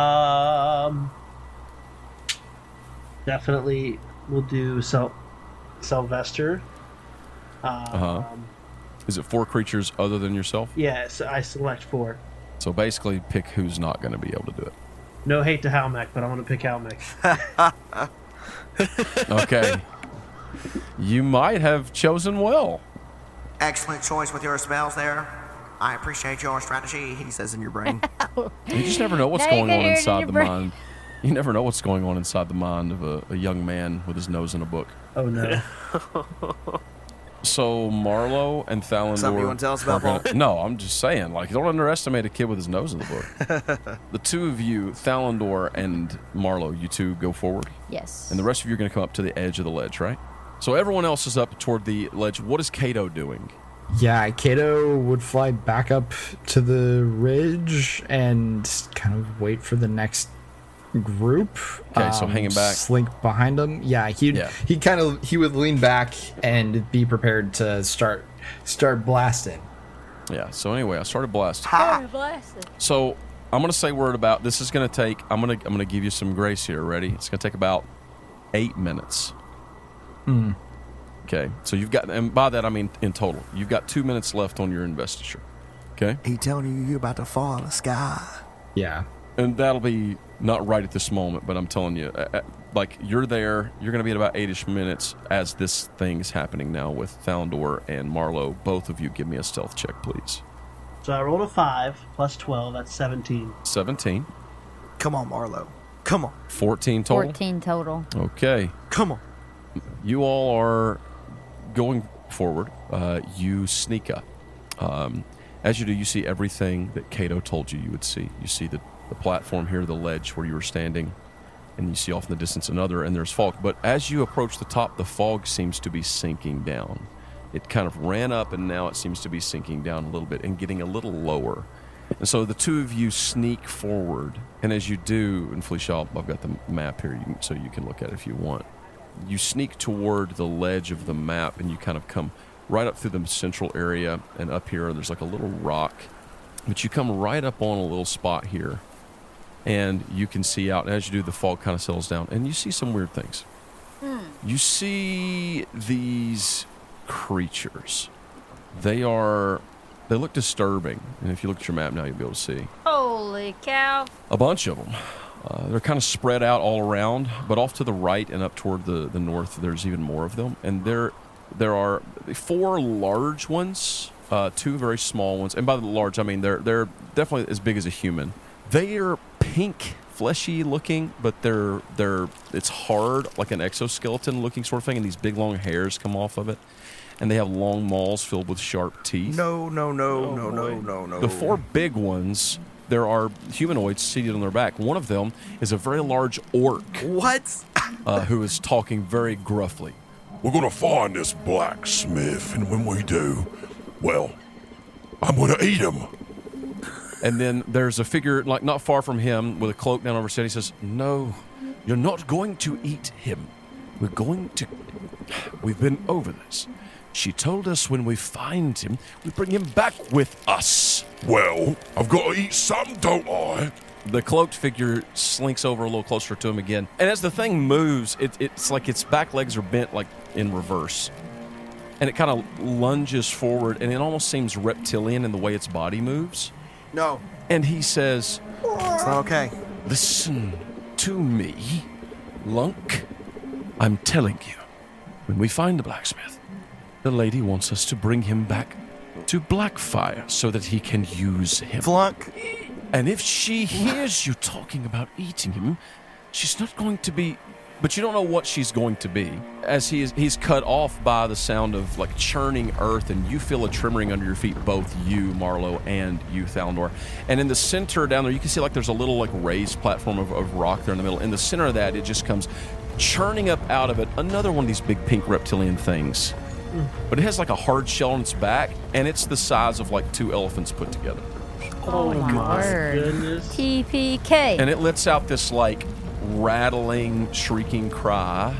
Definitely we'll do Sylvester. Is it 4 creatures other than yourself? Yes, I select 4. So basically, pick who's not going to be able to do it. No hate to Halmec, but I'm going to pick Halmec. Okay. You might have chosen well. Excellent choice with your spells there. I appreciate your strategy. He says in your brain. You just never know what's Now you going can on hear it in inside your the brain. mind. You never know what's going on inside the mind of a young man with his nose in a book. Oh no. So Marlowe and Thalandor. Something you wanna tell us about, are gonna- No, I'm just saying. Like, don't underestimate a kid with his nose in the book. The two of you, Thalandor and Marlowe, you two go forward, Yes. and the rest of you are going to come up to the edge of the ledge, right? So everyone else is up toward the ledge. What is Kato doing? Yeah, Kato would fly back up to the ridge and kind of wait for the next group. Okay, so hanging back. Slink behind him. Yeah, he would lean back and be prepared to start blasting. Yeah. So anyway, I started blasting. Blasted. So I'm going to say we're at about. This is going to take. I'm going to give you some grace here. Ready? It's going to take about 8 minutes. Okay. So you've got, and by that I mean in total, you've got 2 minutes left on your investiture. Okay. He telling you you're about to fall out of the sky. Yeah. And that'll be not right at this moment, but I'm telling you, like you're there, you're going to be at about 8-ish minutes as this thing is happening now with Thalandor and Marlowe. Both of you give me a stealth check, please. So I rolled a 5 plus 12. That's 17. 17. Come on, Marlowe. Come on. 14 total. 14 total. Okay. Come on. You all are going forward. You sneak up. As you do, you see everything that Kato told you would see. You see the platform here, the ledge where you were standing, and you see off in the distance another, and there's fog. But as you approach the top, the fog seems to be sinking down. It kind of ran up, and now it seems to be sinking down a little bit and getting a little lower. And so the two of you sneak forward, and as you do, and Felicia, I've got the map here so you can look at it if you want. You sneak toward the ledge of the map, and you kind of come right up through the central area, and up here there's like a little rock. But you come right up on a little spot here, and you can see out. And as you do, the fog kind of settles down, and you see some weird things. You see these creatures. They look disturbing, and if you look at your map now, you'll be able to see Holy cow. a bunch of them. They're kind of spread out all around, but off to the right and up toward the north, there's even more of them. And there are 4 large ones, 2 very small ones. And by the large, I mean they're definitely as big as a human. They are pink, fleshy looking, but it's hard, like an exoskeleton looking sort of thing, and these big long hairs come off of it. And they have long maws filled with sharp teeth. No. The 4 big ones, there are humanoids seated on their back. One of them is a very large orc What? who is talking very gruffly. We're gonna find this blacksmith, and when we do, well, I'm gonna eat him. And then there's a figure like not far from him with a cloak down over his head. He says, "No, you're not going to eat him. We've been over this. She told us when we find him, we bring him back with us." Well, I've got to eat some, don't I? The cloaked figure slinks over a little closer to him again. And as the thing moves, it's like its back legs are bent like in reverse. And it kind of lunges forward, and it almost seems reptilian in the way its body moves. No. And he says, It's not okay. "Listen to me, Lunk. I'm telling you, when we find the blacksmith, the lady wants us to bring him back to Blackfire so that he can use him. Flunk. And if she hears you talking about eating him, she's not going to be... But you don't know what she's going to be. As he's cut off by the sound of like churning earth, and you feel a tremoring under your feet, both you, Marlowe, and you, Thalendor. And in the center down there, you can see like there's a little like raised platform of rock there in the middle. In the center of that, it just comes churning up out of it another one of these big pink reptilian things. But it has like a hard shell on its back, and it's the size of like 2 elephants put together. Oh my word. Goodness. TPK. And it lets out this like rattling, shrieking cry.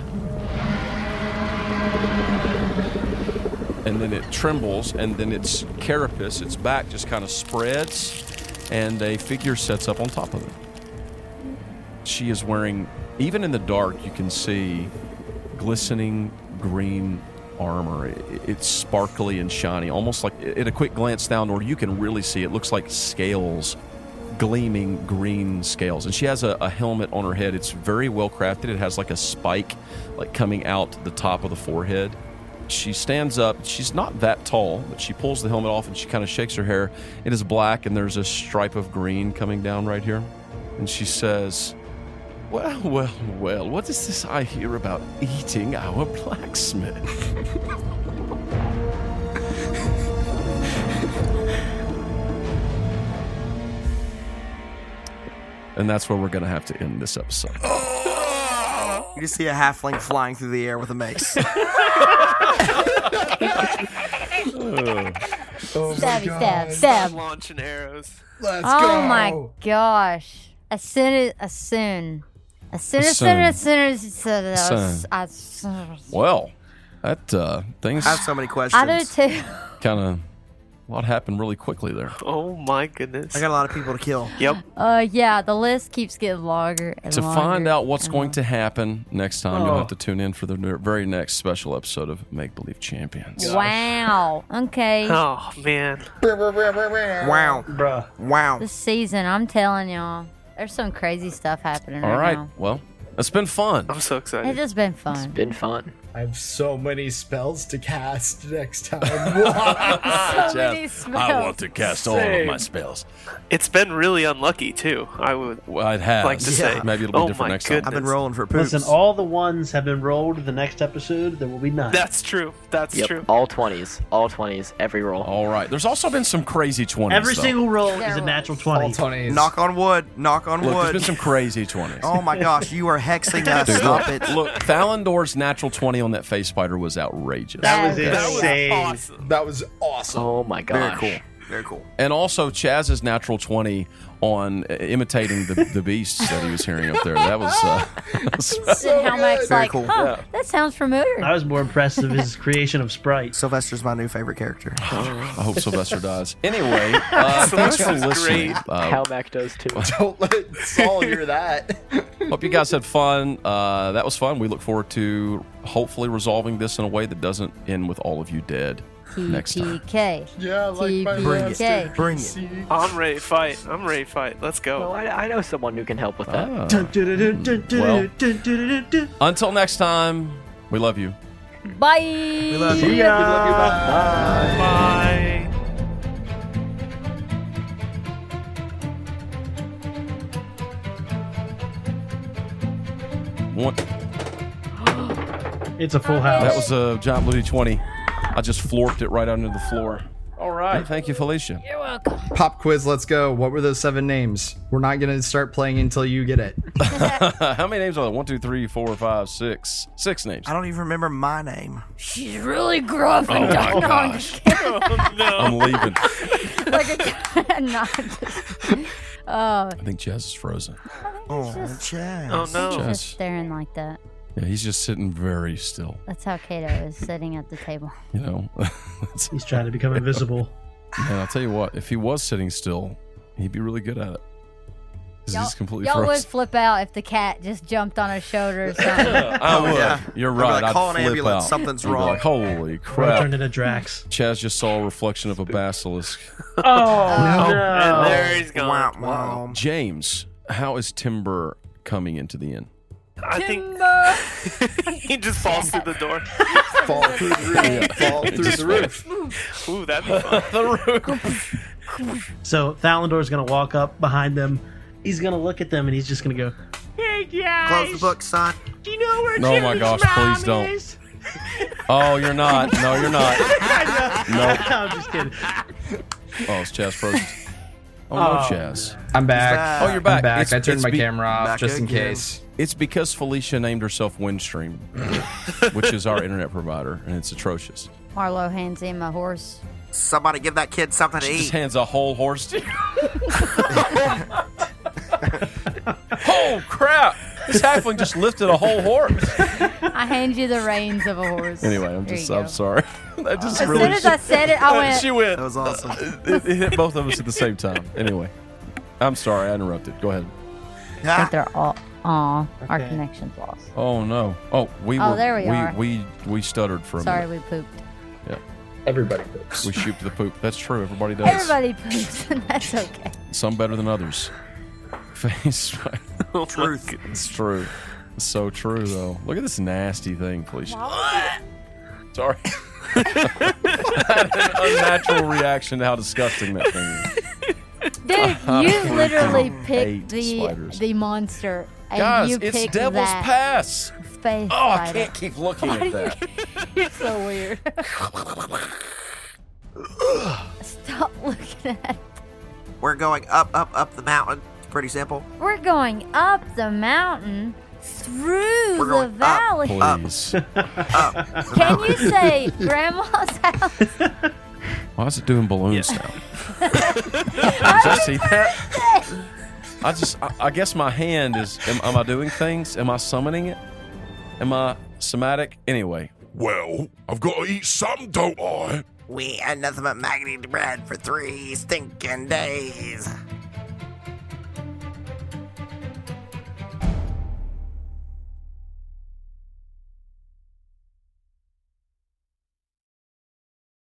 And then it trembles, and then its carapace, its back just kind of spreads, and a figure sets up on top of it. She is wearing, even in the dark, you can see glistening green armor. It's sparkly and shiny, almost like at a quick glance down, or you can really see it looks like scales, gleaming green scales. And she has a helmet on her head. It's very well crafted. It has like a spike like coming out the top of the forehead. She stands up. She's not that tall, but she pulls the helmet off and she kind of shakes her hair. It is black, and there's a stripe of green coming down right here. And she says, well, what is this I hear about eating our blacksmith? And that's where we're going to have to end this episode. You just see a halfling flying through the air with a mace. Stabby, stab. Launching arrows. Let's Oh go. my gosh. As soon Well, that things I have so many I questions. do too. kind of, a lot happened really quickly there. Oh my goodness. I got a lot of people to kill. Yep. Yeah, the list keeps getting longer and To longer find out what's and going longer. to happen next time, you'll Oh. have to tune in for the very next special episode of Make Believe Champions. Wow. Okay. Oh man. Wow. Bruh. Wow. This season, I'm telling y'all, there's some crazy stuff happening All right right, now. well, it's been fun. I'm so It's excited. just been fun. Been fun. I have so many spells to cast next time. So many smells. I want to cast all of my spells. It's been really unlucky too. I would Well, it has. like to say. Maybe it'll be Oh different my next goodness. I've been rolling for poops. Listen, all the ones have been rolled. The next episode, there will be none. That's true. That's Yep. true. All 20s. All 20s. Every roll. time. All right. There's also been some crazy 20s. Every though. single roll There is a was. natural All 20. 20s. Knock on wood. Knock on Look, there's wood. been some crazy 20s. Oh my gosh, you are hexing us. Stop it. Look, Thalendor's natural 20 on that face spider was outrageous. That was That was insane. Awesome. That was awesome. Oh my Very gosh. cool. Very cool. And also Chaz's natural 20 on imitating the beasts that he was hearing up there. That was And how Mac's Very like, cool. huh, that sounds familiar. I was more impressed with his creation of Sprite. Sylvester's my new favorite character. I hope Sylvester dies. Anyway, thanks for Sylvester's listening. great. How Mac does too. Don't let Saul hear that. Hope you guys had fun. That was fun. We look forward to hopefully resolving this in a way that doesn't end with all of you dead next time. TPK. Yeah, like my TPK. Bring it. I'm ready to fight. I'm ready to fight. Let's go. Well, I know someone who can help with that. Well, until next time, we love you. Bye. We love you. See ya. Bye. One, It's a full house. that was a giant blue D20. I just florped it right under the floor. All right. Thank you, Felicia. You're welcome. Pop quiz, let's go. What were those 7 names? We're not going to start playing until you get it. How many names are there? 1, 2, 3, 4, 5, 6. 6 names. I don't even remember my name. She's really gruff and Oh, my dark. No, I'm gosh. just kidding. I'm leaving. Oh, I think Chaz is frozen. Oh, just- Chaz. Oh no. he's Chaz. just staring like that. Yeah, he's just sitting very still. That's how Kato is sitting at the table. You know, That's- He's trying to become invisible. man, I'll tell you what. If he was sitting still, he'd be really good at it. 'Cause he's completely y'all would frozen. flip out if the cat just jumped on his shoulder or something. I would. yeah. You're I'd be right. like, I'd call an flip ambulance, out. something's I'd be wrong. like, holy Or crap! turned into Drax. Chaz just saw a reflection of a basilisk. And there he's gone. Wow, wow. James, how is Timber coming into the inn? I think he just falls through the door. Fall through the roof. Fall through the roof. Ooh, that'd be fun. So Thalendor's gonna walk up behind them. He's gonna look at them and he's just gonna go, "Hey guys, Close the book, son. do you know where Oh my Jim's gosh, mom please don't. is?" Oh, you're not. No, you're not. No. I'm just kidding. Oh, it's Chaz frozen. Oh, no, Chaz. I'm back. back. Oh, you're back. I'm back. It's- I turned it's my be- camera off back just in again. case. It's because Felicia named herself Windstream, which is our internet provider, and it's atrocious. Marlo hands him a horse. Somebody give that kid something to She just eat. hands a whole horse to you. Oh, crap. This halfling just lifted a whole horse. I hand you the reins of a horse. Anyway, I'm There you go. sorry. I just As really. soon as I said it, I went. She went. That was awesome. It hit both of us at the same time. Anyway, I'm sorry. I interrupted. Go ahead. I think Ah, they're all. Aw, our Okay. connection's lost. Oh, no. Oh, we Oh, were. there we are. We stuttered for a Sorry, minute. we pooped. Everybody poops. We shooped the poop. That's true. Everybody does. Everybody poops, and that's okay. Some better than others. Face. Oh, my Truth. goodness. It's true. It's so true, though. Look at this nasty thing, Felicia. Sorry. I had an unnatural reaction to how disgusting that thing is. Dude, you literally hate picked spiders. the monster, and Guys, you it's picked Devil's that Pass. face Oh, I spider. can't keep looking Why at do that. You're so weird. Stop looking at it. we're going up the mountain. It's pretty simple. We're going up the mountain through We're the going up. valley. Please. Can you say grandma's house? Why is it doing balloons now? Did you see that? I guess my hand is. Am I doing things? Am I summoning it? Am I somatic? Anyway. Well, I've got to eat some, don't I? We had nothing but maggoty bread for 3 stinking days.